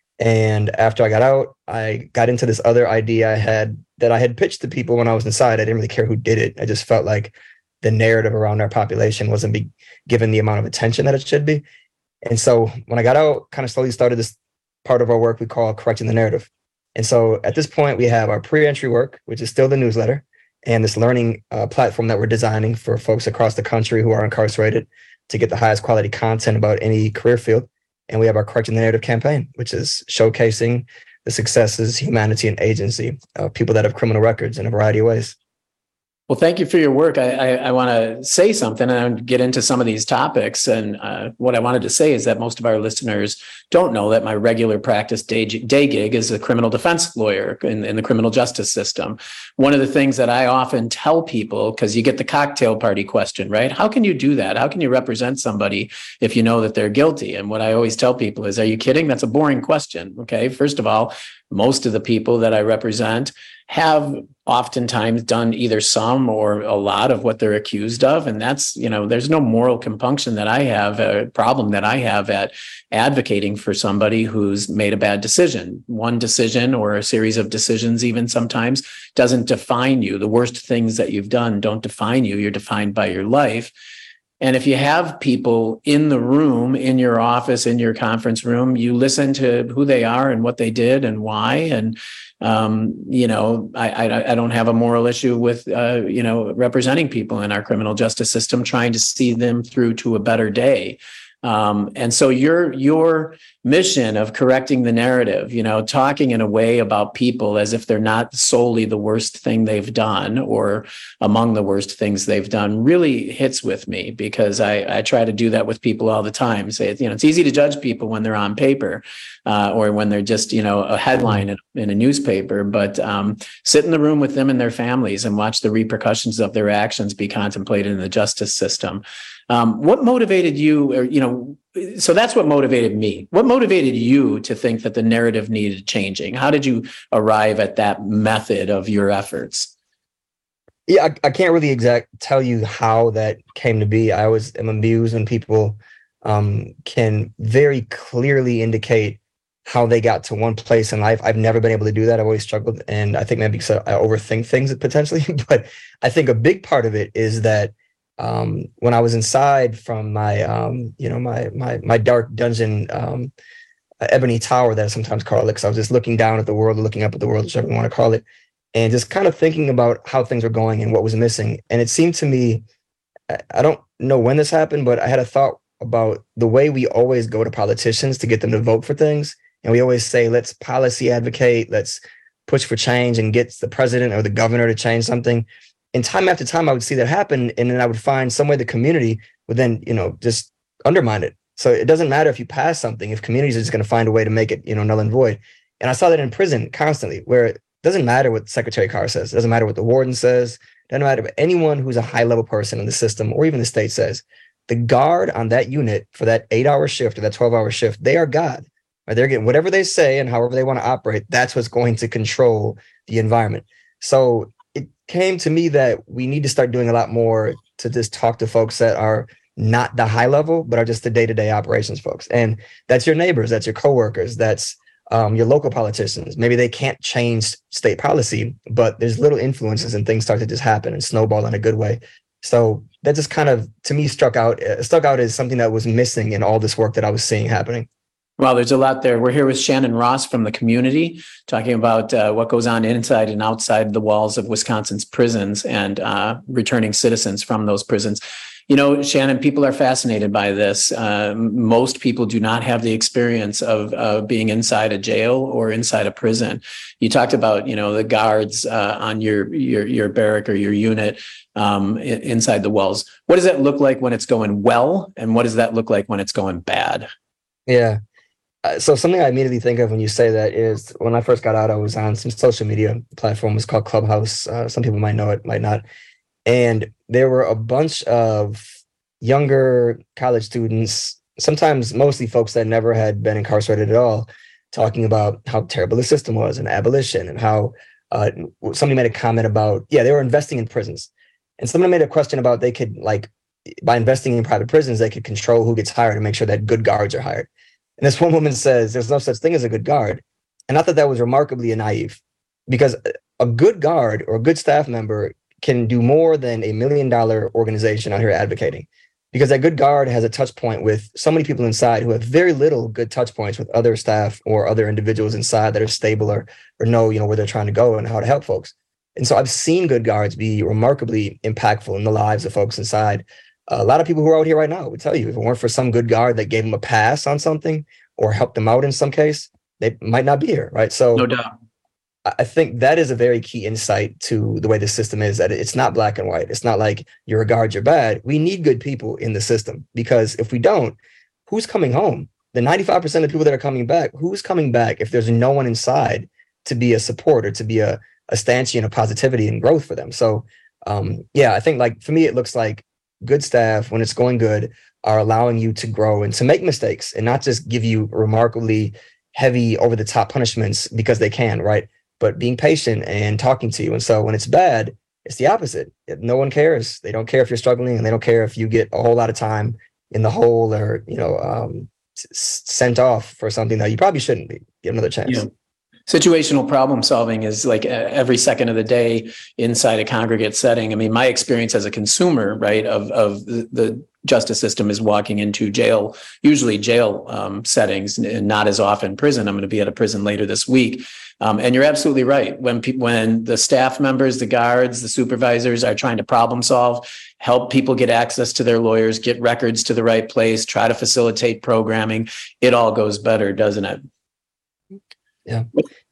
S29: And after I got out, I got into this other idea I had that I had pitched to people when I was inside. I didn't really care who did it. I just felt like the narrative around our population wasn't be given the amount of attention that it should be. And so when I got out, kind of slowly started this part of our work we call correcting the narrative. And so at this point, we have our pre-entry work, which is still the newsletter, and this learning uh, platform that we're designing for folks across the country who are incarcerated to get the highest quality content about any career field. And we have our Correcting the Narrative campaign, which is showcasing the successes, humanity, and agency of people that have criminal records in a variety of ways.
S24: Well, thank you for your work. I, I, I want to say something and get into some of these topics. And uh, what I wanted to say is that most of our listeners don't know that my regular practice day, day gig is a criminal defense lawyer in, in the criminal justice system. One of the things that I often tell people, because you get the cocktail party question, right? How can you do that? How can you represent somebody if you know that they're guilty? And what I always tell people is, are you kidding? That's a boring question. Okay. First of all, most of the people that I represent have oftentimes done either some or a lot of what they're accused of. And that's, you know, there's no moral compunction that I have, a problem that I have at advocating for somebody who's made a bad decision. One decision or a series of decisions even sometimes doesn't define you. The worst things that you've done don't define you. You're defined by your life. And if you have people in the room, in your office, in your conference room, you listen to who they are and what they did and why. And, um, you know, I, I, I don't have a moral issue with, uh, you know, representing people in our criminal justice system, trying to see them through to a better day. Um, and so your your mission of correcting the narrative, you know, talking in a way about people as if they're not solely the worst thing they've done or among the worst things they've done really hits with me, because I, I try to do that with people all the time. Say, you know, it's easy to judge people when they're on paper uh, or when they're just, you know, a headline in, in a newspaper, but um, sit in the room with them and their families and watch the repercussions of their actions be contemplated in the justice system. Um, what motivated you, or, you know, so that's what motivated me. What motivated you to think that the narrative needed changing? How did you arrive at that method of your efforts?
S29: Yeah, I, I can't really exact tell you how that came to be. I always am amused when people um, can very clearly indicate how they got to one place in life. I've never been able to do that. I've always struggled. And I think maybe because I overthink things potentially, but I think a big part of it is that Um, when I was inside from my, um, you know, my my my dark dungeon, um, ebony tower that I sometimes call it, because I was just looking down at the world, looking up at the world, whichever you want to call it, and just kind of thinking about how things were going and what was missing. And it seemed to me, I don't know when this happened, but I had a thought about the way we always go to politicians to get them to vote for things. And we always say, let's policy advocate, let's push for change and get the president or the governor to change something. And time after time, I would see that happen. And then I would find some way the community would then, you know, just undermine it. So it doesn't matter if you pass something, if communities are just going to find a way to make it, you know, null and void. And I saw that in prison constantly, where it doesn't matter what Secretary Carr says. It doesn't matter what the warden says. It doesn't matter what anyone who's a high level person in the system or even the state says. The guard on that unit for that eight hour shift or that twelve hour shift, they are God. Right? They're getting whatever they say and however they want to operate. That's what's going to control the environment. So it came to me that we need to start doing a lot more to just talk to folks that are not the high level, but are just the day-to-day operations folks. And that's your neighbors, that's your coworkers, that's um, your local politicians. Maybe they can't change state policy, but there's little influences and things start to just happen and snowball in a good way. So that just kind of, to me, struck out, uh, struck out as something that was missing in all this work that I was seeing happening.
S24: Well, there's a lot there. We're here with Shannon Ross from The Community, talking about uh, what goes on inside and outside the walls of Wisconsin's prisons and uh, returning citizens from those prisons. You know, Shannon, people are fascinated by this. Uh, most people do not have the experience of uh, being inside a jail or inside a prison. You talked about, you know, the guards uh, on your, your, your barrack or your unit um, inside the walls. What does that look like when it's going well? And what does that look like when it's going bad?
S29: Yeah. Uh, so something I immediately think of when you say that is when I first got out, I was on some social media platform. It's called Clubhouse. Uh, some people might know it, might not. And there were a bunch of younger college students, sometimes mostly folks that never had been incarcerated at all, talking about how terrible the system was and abolition and how uh, somebody made a comment about, yeah, they were investing in prisons. And someone made a question about they could, like, by investing in private prisons, they could control who gets hired and make sure that good guards are hired. And this one woman says, there's no such thing as a good guard. And I thought that was remarkably naive, because a good guard or a good staff member can do more than a million dollar organization out here advocating, because that good guard has a touch point with so many people inside who have very little good touch points with other staff or other individuals inside that are stable or, or know, you know, where they're trying to go and how to help folks. And so I've seen good guards be remarkably impactful in the lives of folks inside. A lot of people who are out here right now would tell you, if it weren't for some good guard that gave them a pass on something or helped them out in some case, they might not be here, right? So
S24: no doubt.
S29: I think that is a very key insight to the way the system is, that it's not black and white. It's not like you're a guard, you're bad. We need good people in the system, because if we don't, who's coming home? The ninety-five percent of people that are coming back, who's coming back if there's no one inside to be a support or to be a, a stanchion of positivity and growth for them? So um, yeah, I think, like, for me, it looks like good staff, when it's going good, are allowing you to grow and to make mistakes and not just give you remarkably heavy over the top punishments because they can, right? But being patient and talking to you. And so when it's bad, it's the opposite. No one cares. They don't care if you're struggling, and they don't care if you get a whole lot of time in the hole or, you know, um, s- sent off for something that you probably shouldn't be. Give another chance.
S24: Yeah. Situational problem solving is like every second of the day inside a congregate setting. I mean, my experience as a consumer, right, of, of the, the justice system is walking into jail, usually jail um, settings, and not as often prison. I'm going to be at a prison later this week. Um, and you're absolutely right. When pe- when the staff members, the guards, the supervisors are trying to problem solve, help people get access to their lawyers, get records to the right place, try to facilitate programming, it all goes better, doesn't it?
S29: Yeah.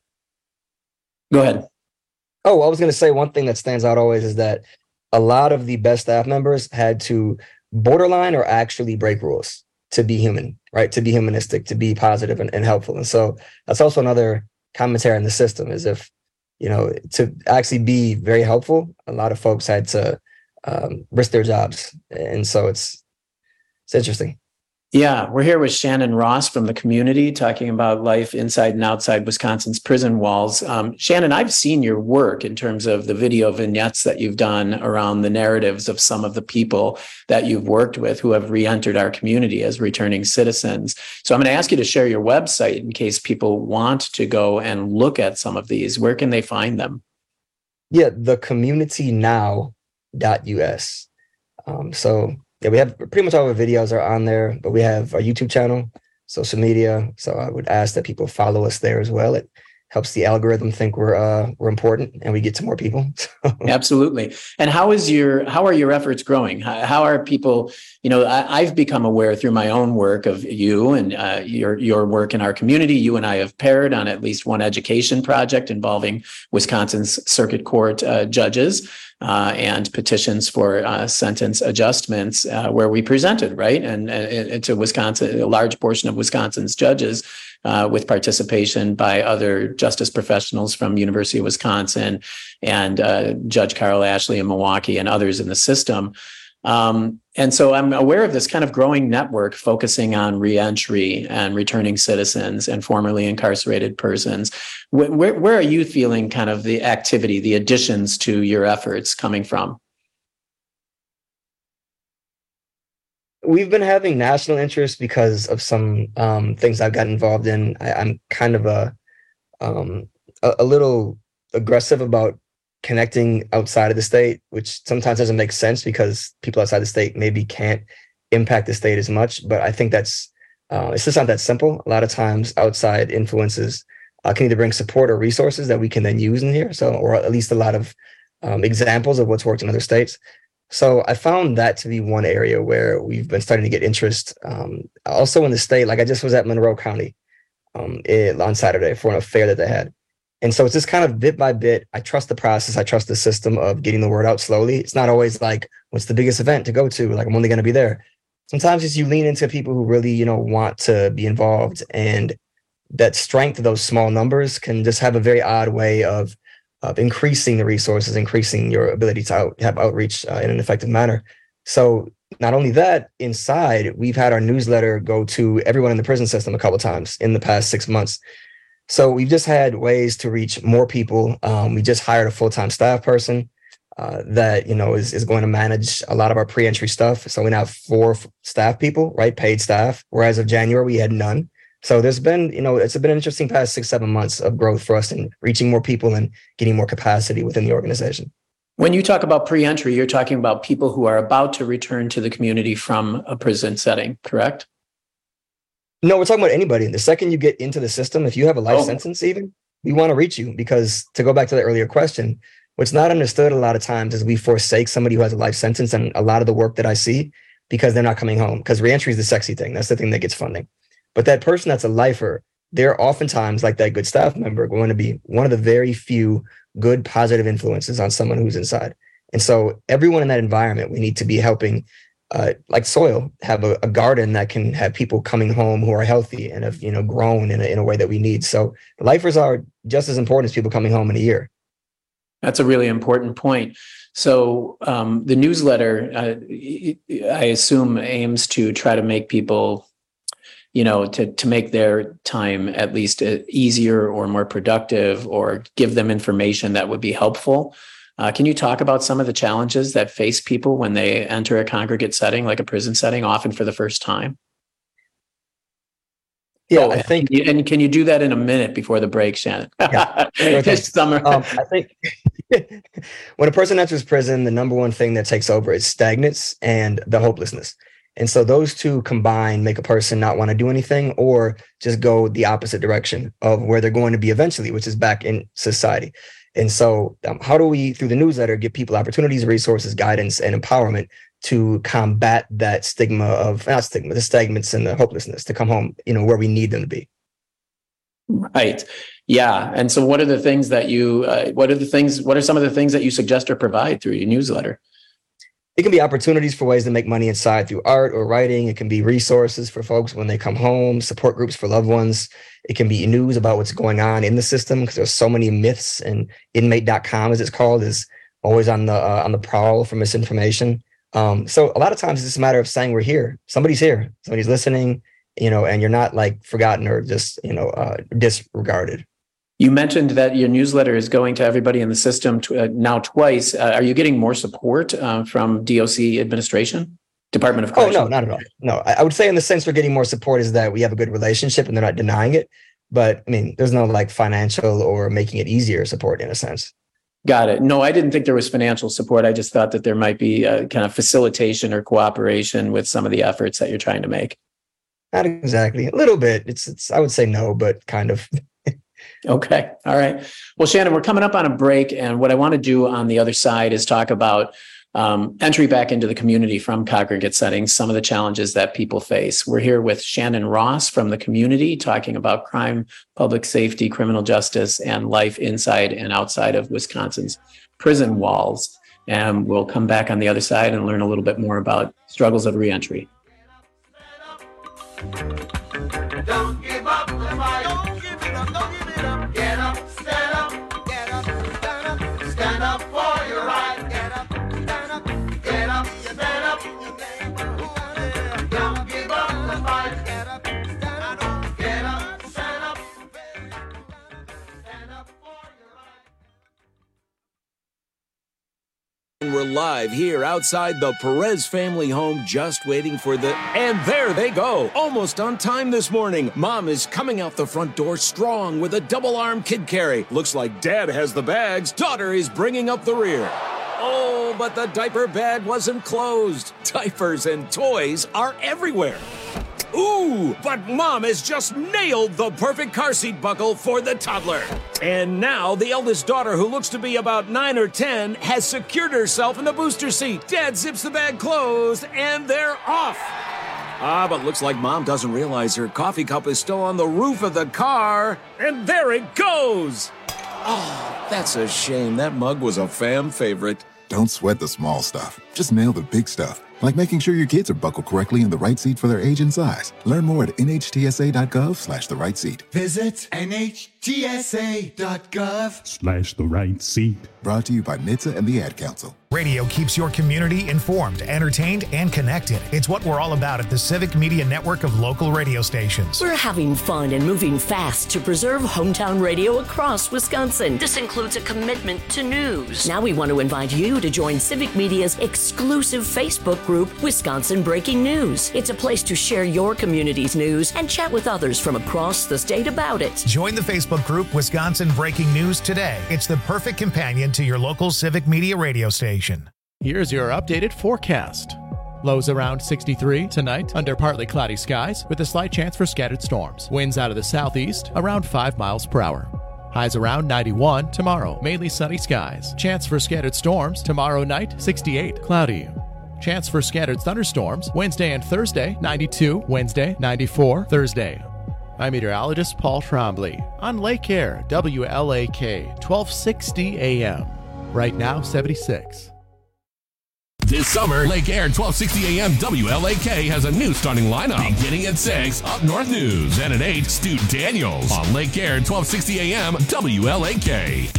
S24: Go ahead.
S29: Oh, I was going to say, one thing that stands out always is that a lot of the best staff members had to borderline or actually break rules to be human, right? To be humanistic, to be positive and, and helpful. And so that's also another commentary on the system, is if, you know, to actually be very helpful, a lot of folks had to um, risk their jobs. And so it's, it's interesting.
S24: Yeah, we're here with Shannon Ross from the community talking about life inside and outside Wisconsin's prison walls. Um, Shannon, I've seen your work in terms of the video vignettes that you've done around the narratives of some of the people that you've worked with who have re-entered our community as returning citizens. So I'm going to ask you to share your website in case people want to go and look at some of these. Where can they find them?
S29: Yeah, the community now dot U S. Um, so yeah, we have pretty much all our videos are on there, but we have our YouTube channel, social media. So I would ask that people follow us there as well. It helps the algorithm think we're uh, we're important and we get to more people.
S24: Absolutely. And how is your how are your efforts growing? How, how are people? You know, I, I've become aware through my own work of you and uh, your your work in our community. You and I have paired on at least one education project involving Wisconsin's Circuit Court uh, judges. Uh, and petitions for uh, sentence adjustments, uh, where we presented, right, and, and to Wisconsin, a large portion of Wisconsin's judges, uh, with participation by other justice professionals from University of Wisconsin and uh, Judge Carl Ashley in Milwaukee and others in the system. Um, and so I'm aware of this kind of growing network focusing on reentry and returning citizens and formerly incarcerated persons. Where, where, where are you feeling kind of the activity, the additions to your efforts coming from?
S29: We've been having national interest because of some um, things I've gotten involved in. I, I'm kind of a, um, a a little aggressive about connecting outside of the state, which sometimes doesn't make sense because people outside the state maybe can't impact the state as much. But I think that's, uh, it's just not that simple. A lot of times outside influences uh, can either bring support or resources that we can then use in here. So, or at least a lot of um, examples of what's worked in other states. So I found that to be one area where we've been starting to get interest. Um, also in the state, like I just was at Monroe County um, it, on Saturday for an affair that they had. And so it's just kind of bit by bit. I trust the process. I trust the system of getting the word out slowly. It's not always like, what's the biggest event to go to? Like, I'm only going to be there. Sometimes it's you lean into people who really, you know, want to be involved. And that strength of those small numbers can just have a very odd way of, of increasing the resources, increasing your ability to out, have outreach uh, in an effective manner. So not only that, inside, we've had our newsletter go to everyone in the prison system a couple of times in the past six months. So we've just had ways to reach more people. Um, we just hired a full-time staff person uh, that, you know, is, is going to manage a lot of our pre-entry stuff. So we now have four f- staff people, right? Paid staff. Whereas of January, we had none. So there's been, you know, it's been an interesting past six, seven months of growth for us in reaching more people and getting more capacity within the organization.
S24: When you talk about pre-entry, you're talking about people who are about to return to the community from a prison setting, correct?
S29: No, we're talking about anybody. The second you get into the system, if you have a life
S24: Oh.
S29: sentence even, we want to reach you, because to go back to the earlier question, what's not understood a lot of times is we forsake somebody who has a life sentence and a lot of the work that I see because they're not coming home, because reentry is the sexy thing. That's the thing that gets funding. But that person that's a lifer, they're oftentimes, like that good staff member, going to be one of the very few good positive influences on someone who's inside. And so everyone in that environment, we need to be helping, uh, like soil, have a, a garden that can have people coming home who are healthy and have, you know, grown in a, in a way that we need. So lifers are just as important as people coming home in a year.
S24: That's a really important point. So um, the newsletter, uh, I assume, aims to try to make people, you know, to, to make their time at least easier or more productive, or give them information that would be helpful. Uh, can you talk about some of the challenges that face people when they enter a congregate setting, like a prison setting, often for the first time?
S29: Yeah,
S24: oh,
S29: I think.
S24: And, and can you do that in a minute before the break, Shannon?
S29: Yeah,
S24: This summer.
S29: um, I think when a person enters prison, the number one thing that takes over is stagnance and the hopelessness. And so those two combined make a person not want to do anything, or just go the opposite direction of where they're going to be eventually, which is back in society. And so um, how do we, through the newsletter, give people opportunities, resources, guidance, and empowerment to combat that stigma of, not stigma, the stagnance and the hopelessness, to come home, you know, where we need them to be.
S24: Right. Yeah. And so what are the things that you, uh, what are the things, what are some of the things that you suggest or provide through your newsletter?
S29: It can be opportunities for ways to make money inside through art or writing. It can be resources for folks when they come home, support groups for loved ones. It can be news about what's going on in the system, because there's so many myths, and inmate dot com, as it's called, is always on the uh, on the prowl for misinformation. Um, so a lot of times it's just a matter of saying we're here. Somebody's here. Somebody's listening, you know, and you're not like forgotten or just, you know, uh, disregarded.
S24: You mentioned that your newsletter is going to everybody in the system tw- uh, now twice. Uh, are you getting more support uh, from D O C administration, Department of Corrections?
S29: Oh, no, not at all. No, I, I would say in the sense we're getting more support is that we have a good relationship and they're not denying it. But I mean, there's no like financial or making it easier support in a sense.
S24: Got it. No, I didn't think there was financial support. I just thought that there might be a kind of facilitation or cooperation with some of the efforts that you're trying to make.
S29: Not exactly. A little bit. It's, it's I would say no, but kind of.
S24: Okay. All right. Well, Shannon, we're coming up on a break. And what I want to do on the other side is talk about um, entry back into the community from congregate settings, some of the challenges that people face. We're here with Shannon Ross from the community, talking about crime, public safety, criminal justice, and life inside and outside of Wisconsin's prison walls. And we'll come back on the other side and learn a little bit more about struggles of reentry.
S23: Don't give up the fight. Don't give it up. Don't give it up. Get up, stand up. Get up, stand up. Stand up for your right. Get up, stand up. Get up, stand up. Don't give up the fight. Get up, stand up. Get up, stand up. Stand up for your right.
S2: We're live here outside the Perez family home, just waiting for the... And there they go! Almost on time this morning. Mom is coming out the front door strong with a double-arm kid carry. Looks like Dad has the bags. Daughter is bringing up the rear. Oh, but the diaper bag wasn't closed. Diapers and toys are everywhere. Ooh, but Mom has just nailed the perfect car seat buckle for the toddler. And now the eldest daughter, who looks to be about nine or ten, has secured herself in the booster seat. Dad zips the bag closed, and they're off. Ah, but looks like Mom doesn't realize her coffee cup is still on the roof of the car. And there it goes. Oh, that's a shame. That mug was a fan favorite.
S6: Don't sweat the small stuff. Just nail the big stuff.
S3: like making sure your kids are buckled correctly in the right seat for their age and size. Learn more at nhtsa.gov slash the right seat.
S23: Visit nhtsa.gov
S3: Slash the right seat. Brought to you by N H T S A and the Ad Council.
S28: Radio keeps your community informed, entertained, and connected. It's what we're all about at the Civic Media Network of local radio stations.
S12: We're having fun and moving fast to preserve hometown radio across Wisconsin. This includes a commitment to news. Now we want to invite you to join Civic Media's exclusive Facebook group, Wisconsin Breaking News. It's a place to share your community's news and chat with others from across the state about it.
S28: Join the Facebook group Wisconsin Breaking News today. It's the perfect companion to your local Civic Media radio station.
S8: Here's your updated forecast. Lows around sixty-three tonight under partly cloudy skies with a slight chance for scattered storms. Winds out of the southeast around five miles per hour. Highs around ninety-one tomorrow, mainly sunny skies. Chance for scattered storms tomorrow night, sixty-eight, cloudy. Chance for scattered thunderstorms Wednesday and Thursday, ninety-two, Wednesday, ninety-four, Thursday. I'm meteorologist Paul Trombley on Lake Air, W L A K, twelve sixty A M. Right now, seventy-six.
S26: This summer, Lake Air twelve sixty A M W L A K has a new starting lineup. Beginning at six, Up North News. And at eight, Stu Daniels. On Lake Air twelve sixty A M W L A K.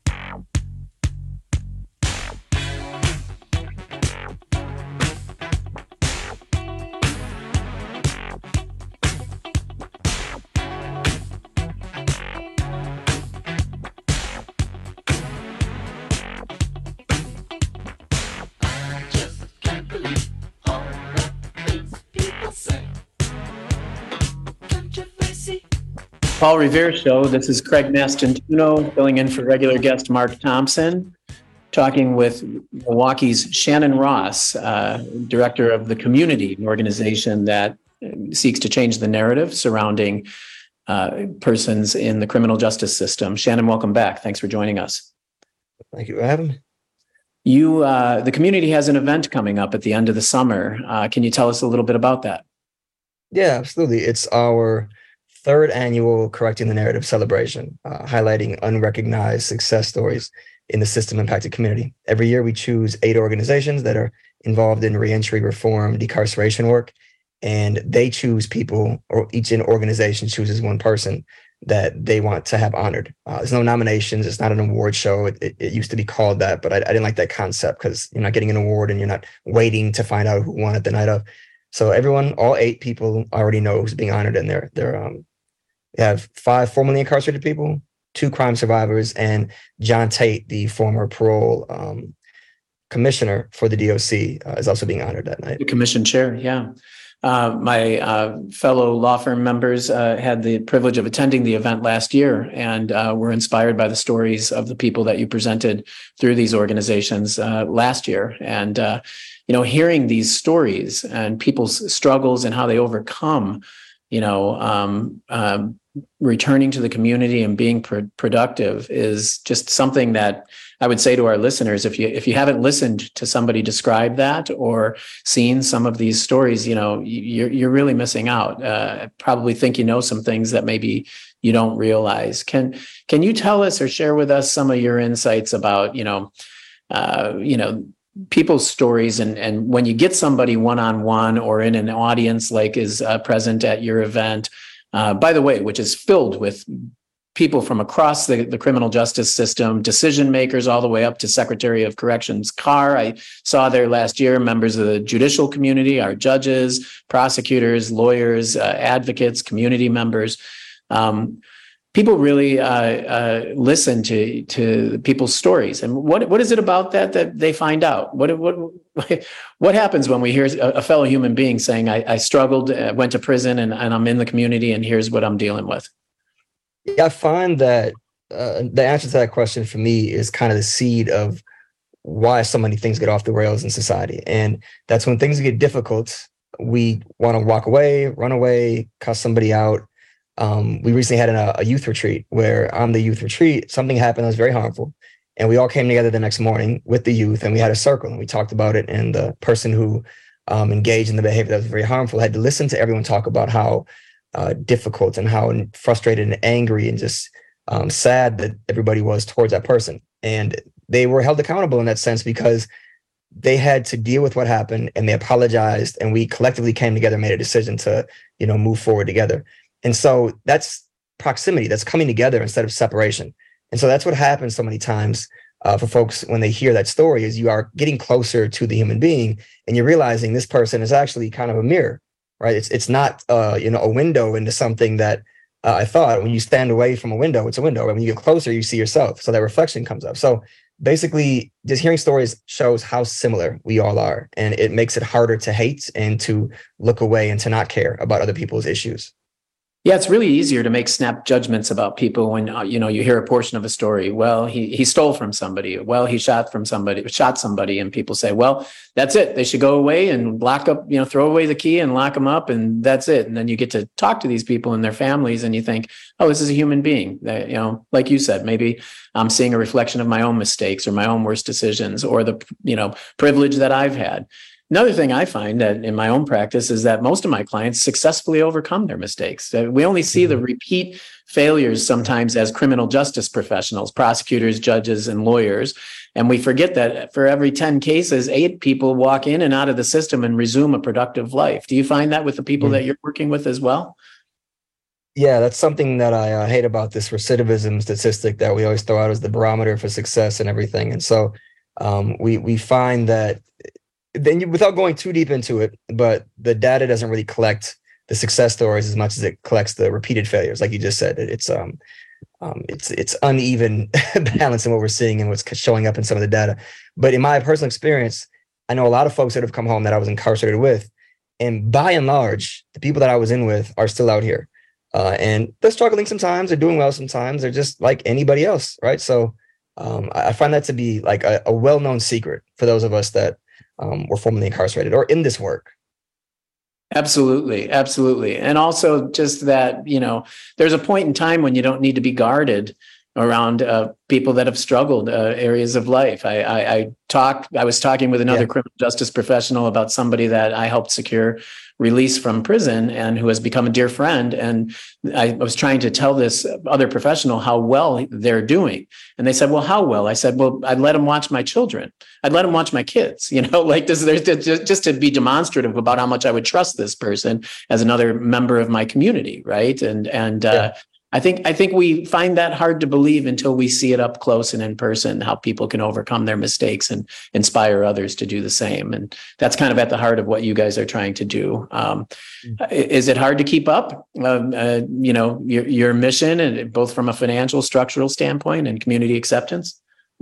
S24: Paul Revere Show. This is Craig Mastantuono filling in for regular guest Mark Thompson, talking with Milwaukee's Shannon Ross, uh, director of the Community, an organization that seeks to change the narrative surrounding uh, persons in the criminal justice system. Shannon, welcome back. Thanks for joining us.
S29: Thank you for having me.
S24: You, uh, the community has an event coming up at the end of the summer. Uh, can you tell us a little bit about that?
S29: Yeah, absolutely. It's our third annual Correcting the Narrative celebration, uh, highlighting unrecognized success stories in the system-impacted community. Every year we choose eight organizations that are involved in reentry, reform, decarceration work, and they choose people, or each organization chooses one person that they want to have honored. Uh, there's no nominations. It's not an award show. It, it, it used to be called that, but I, I didn't like that concept because you're not getting an award and you're not waiting to find out who won it the night of. So everyone, all eight people already know who's being honored, and they're, they're um, we have five formerly incarcerated people, two crime survivors, and John Tate, the former parole um, commissioner for the D O C, uh, is also being honored that night.
S24: The commission chair, yeah. Uh, my uh, fellow law firm members uh, had the privilege of attending the event last year, and uh, were inspired by the stories of the people that you presented through these organizations uh, last year. And, uh, you know, hearing these stories and people's struggles and how they overcome, you know, um, um, returning to the community and being pr- productive is just something that I would say to our listeners, if you if you haven't listened to somebody describe that or seen some of these stories, you know, you're you're really missing out. Uh, I probably think you know some things that maybe you don't realize. Can can you tell us or share with us some of your insights about, you know, uh, you know, people's stories, and and when you get somebody one-on-one or in an audience like is uh, present at your event, uh, by the way, which is filled with people from across the, the criminal justice system, decision makers all the way up to Secretary of Corrections Carr. I saw there last year members of the judicial community, our judges, prosecutors, lawyers, uh, advocates, community members. Um, people really uh, uh, listen to to people's stories. And what what is it about that that they find out? What what what happens when we hear a, a fellow human being saying, I, I struggled, uh, went to prison, and, and I'm in the community, and here's what I'm dealing with?
S29: Yeah, I find that uh, the answer to that question for me is kind of the seed of why so many things get off the rails in society. And that's when things get difficult, we want to walk away, run away, cuss somebody out. Um, we recently had a, a youth retreat where on the youth retreat, something happened that was very harmful. And we all came together the next morning with the youth, and we had a circle and we talked about it. And the person who um, engaged in the behavior that was very harmful had to listen to everyone talk about how uh, difficult and how frustrated and angry and just um, sad that everybody was towards that person. And they were held accountable in that sense because they had to deal with what happened, and they apologized, and we collectively came together and made a decision to, you know, move forward together. And so that's proximity, that's coming together instead of separation. And so that's what happens so many times uh, for folks when they hear that story, is you are getting closer to the human being, and you're realizing this person is actually kind of a mirror, right? It's it's not uh, you know, a window into something that uh, I thought. When you stand away from a window, it's a window. Right? When you get closer, you see yourself. So that reflection comes up. So basically, just hearing stories shows how similar we all are, and it makes it harder to hate and to look away and to not care about other people's issues.
S24: Yeah, it's really easier to make snap judgments about people when, uh, you know, you hear a portion of a story. Well, he he stole from somebody. Well, he shot from somebody, shot somebody, and people say, well, that's it. They should go away and lock up, you know, throw away the key and lock them up, and that's it. And then you get to talk to these people and their families, and you think, oh, this is a human being. That, you know, like you said, maybe I'm seeing a reflection of my own mistakes or my own worst decisions or the, you know, privilege that I've had. Another thing I find that in my own practice is that most of my clients successfully overcome their mistakes. We only see the repeat failures sometimes as criminal justice professionals, prosecutors, judges, and lawyers. And we forget that for every ten cases, eight people walk in and out of the system and resume a productive life. Do you find that with the people mm-hmm. that you're working with as well?
S29: Yeah, that's something that I uh, hate about this recidivism statistic that we always throw out as the barometer for success and everything. And so um, we we find that then you, without going too deep into it, but the data doesn't really collect the success stories as much as it collects the repeated failures. Like you just said, it's um, um, it's it's uneven balance in what we're seeing and what's showing up in some of the data. But in my personal experience, I know a lot of folks that have come home that I was incarcerated with, and by and large, the people that I was in with are still out here, uh, and they're struggling sometimes, they're doing well sometimes, they're just like anybody else, right? So um, I find that to be like a, a well-known secret for those of us that Um, were formerly incarcerated or in this work.
S24: Absolutely. Absolutely. And also just that, you know, there's a point in time when you don't need to be guarded around uh, people that have struggled uh, areas of life. I, I, I talked, I was talking with another yeah. criminal justice professional about somebody that I helped secure release from prison and who has become a dear friend. And I was trying to tell this other professional how well they're doing. And they said, well, how well? I said, well, I'd let them watch my children. I'd let them watch my kids, you know, like this, there's just, just to be demonstrative about how much I would trust this person as another member of my community. Right. And, and, yeah. uh, I think I think we find that hard to believe until we see it up close and in person, how people can overcome their mistakes and inspire others to do the same. And that's kind of at the heart of what you guys are trying to do. Um, mm-hmm. Is it hard to keep up, uh, uh, you know, your, your mission, and both from a financial, structural standpoint and community acceptance?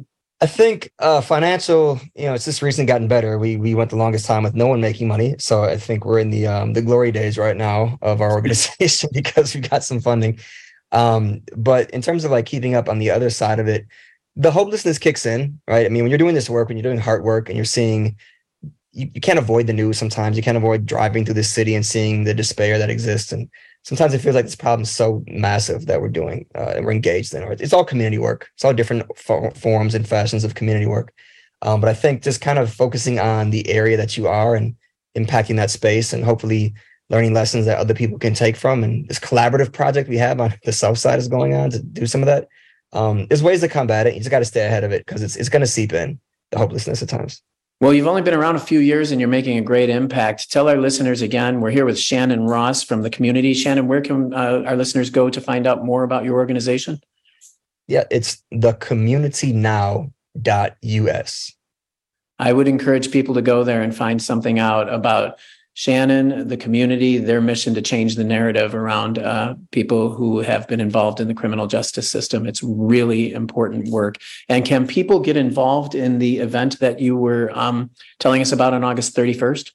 S29: I think uh, financial, you know, it's just recently gotten better. We we went the longest time with no one making money. So I think we're in the um, the glory days right now of our organization because we got some funding. Um, but in terms of like keeping up on the other side of it, the hopelessness kicks in, right? I mean, when you're doing this work, when you're doing hard work and you're seeing, you, you can't avoid the news sometimes. You can't avoid driving through the city and seeing the despair that exists. And sometimes it feels like this problem is so massive that we're doing, uh, and we're engaged in. It's all community work. It's all different for- forms and fashions of community work. Um, but I think just kind of focusing on the area that you are and impacting that space, and hopefully learning lessons that other people can take from. And this collaborative project we have on the South Side is going on to do some of that. Um, there's ways to combat it. You just got to stay ahead of it because it's it's going to seep in, the hopelessness at times.
S24: Well, you've only been around a few years and you're making a great impact. Tell our listeners again, we're here with Shannon Ross from the community. Shannon, where can uh, our listeners go to find out more about your organization?
S29: Yeah, it's the community now dot U S.
S24: I would encourage people to go there and find something out about Shannon, the community, their mission to change the narrative around uh, people who have been involved in the criminal justice system. It's really important work. And can people get involved in the event that you were um, telling us about on August thirty-first?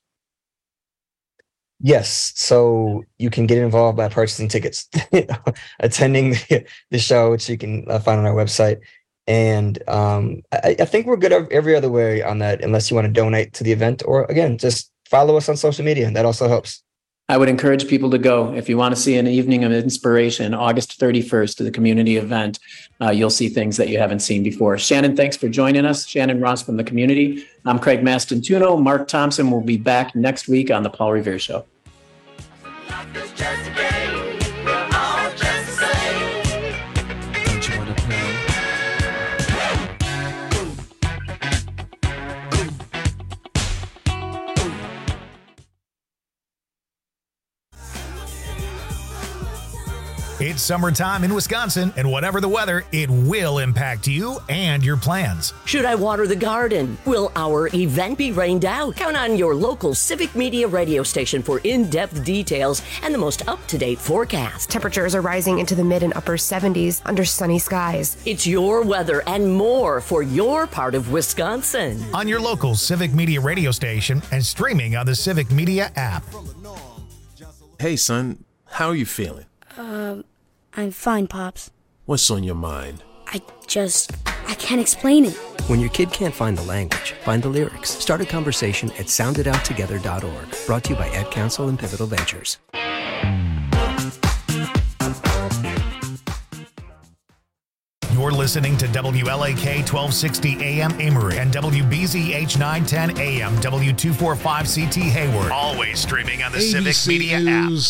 S29: Yes. So you can get involved by purchasing tickets, attending the, the show, which you can uh, find on our website. And um, I, I think we're good every other way on that, unless you want to donate to the event, or again, just follow us on social media. That also helps.
S24: I would encourage people to go. If you want to see an evening of inspiration, August thirty-first to the community event, uh, you'll see things that you haven't seen before. Shannon, thanks for joining us. Shannon Ross from the community. I'm Craig Mastantuono. Mark Thompson will be back next week on the Paul Revere Show.
S28: It's summertime in Wisconsin, and whatever the weather, it will impact you and your plans.
S12: Should I water the garden? Will our event be rained out? Count on your local Civic Media radio station for in-depth details and the most up-to-date forecast.
S4: Temperatures are rising into the mid and upper seventies under sunny skies.
S12: It's your weather and more for your part of Wisconsin.
S28: On your local Civic Media radio station and streaming on the Civic Media app.
S15: Hey, son, how are you feeling?
S16: Um, I'm fine, Pops.
S15: What's on your mind?
S16: I just, I can't explain it.
S17: When your kid can't find the language, find the lyrics. Start a conversation at sound it out together dot org. Brought to you by Ed Council and Pivotal Ventures.
S28: You're listening to W L A K twelve sixty A M Amory and W B Z H nine ten A M W two forty-five C T Hayward. Always streaming on the
S1: A B C
S28: Civic Media
S1: News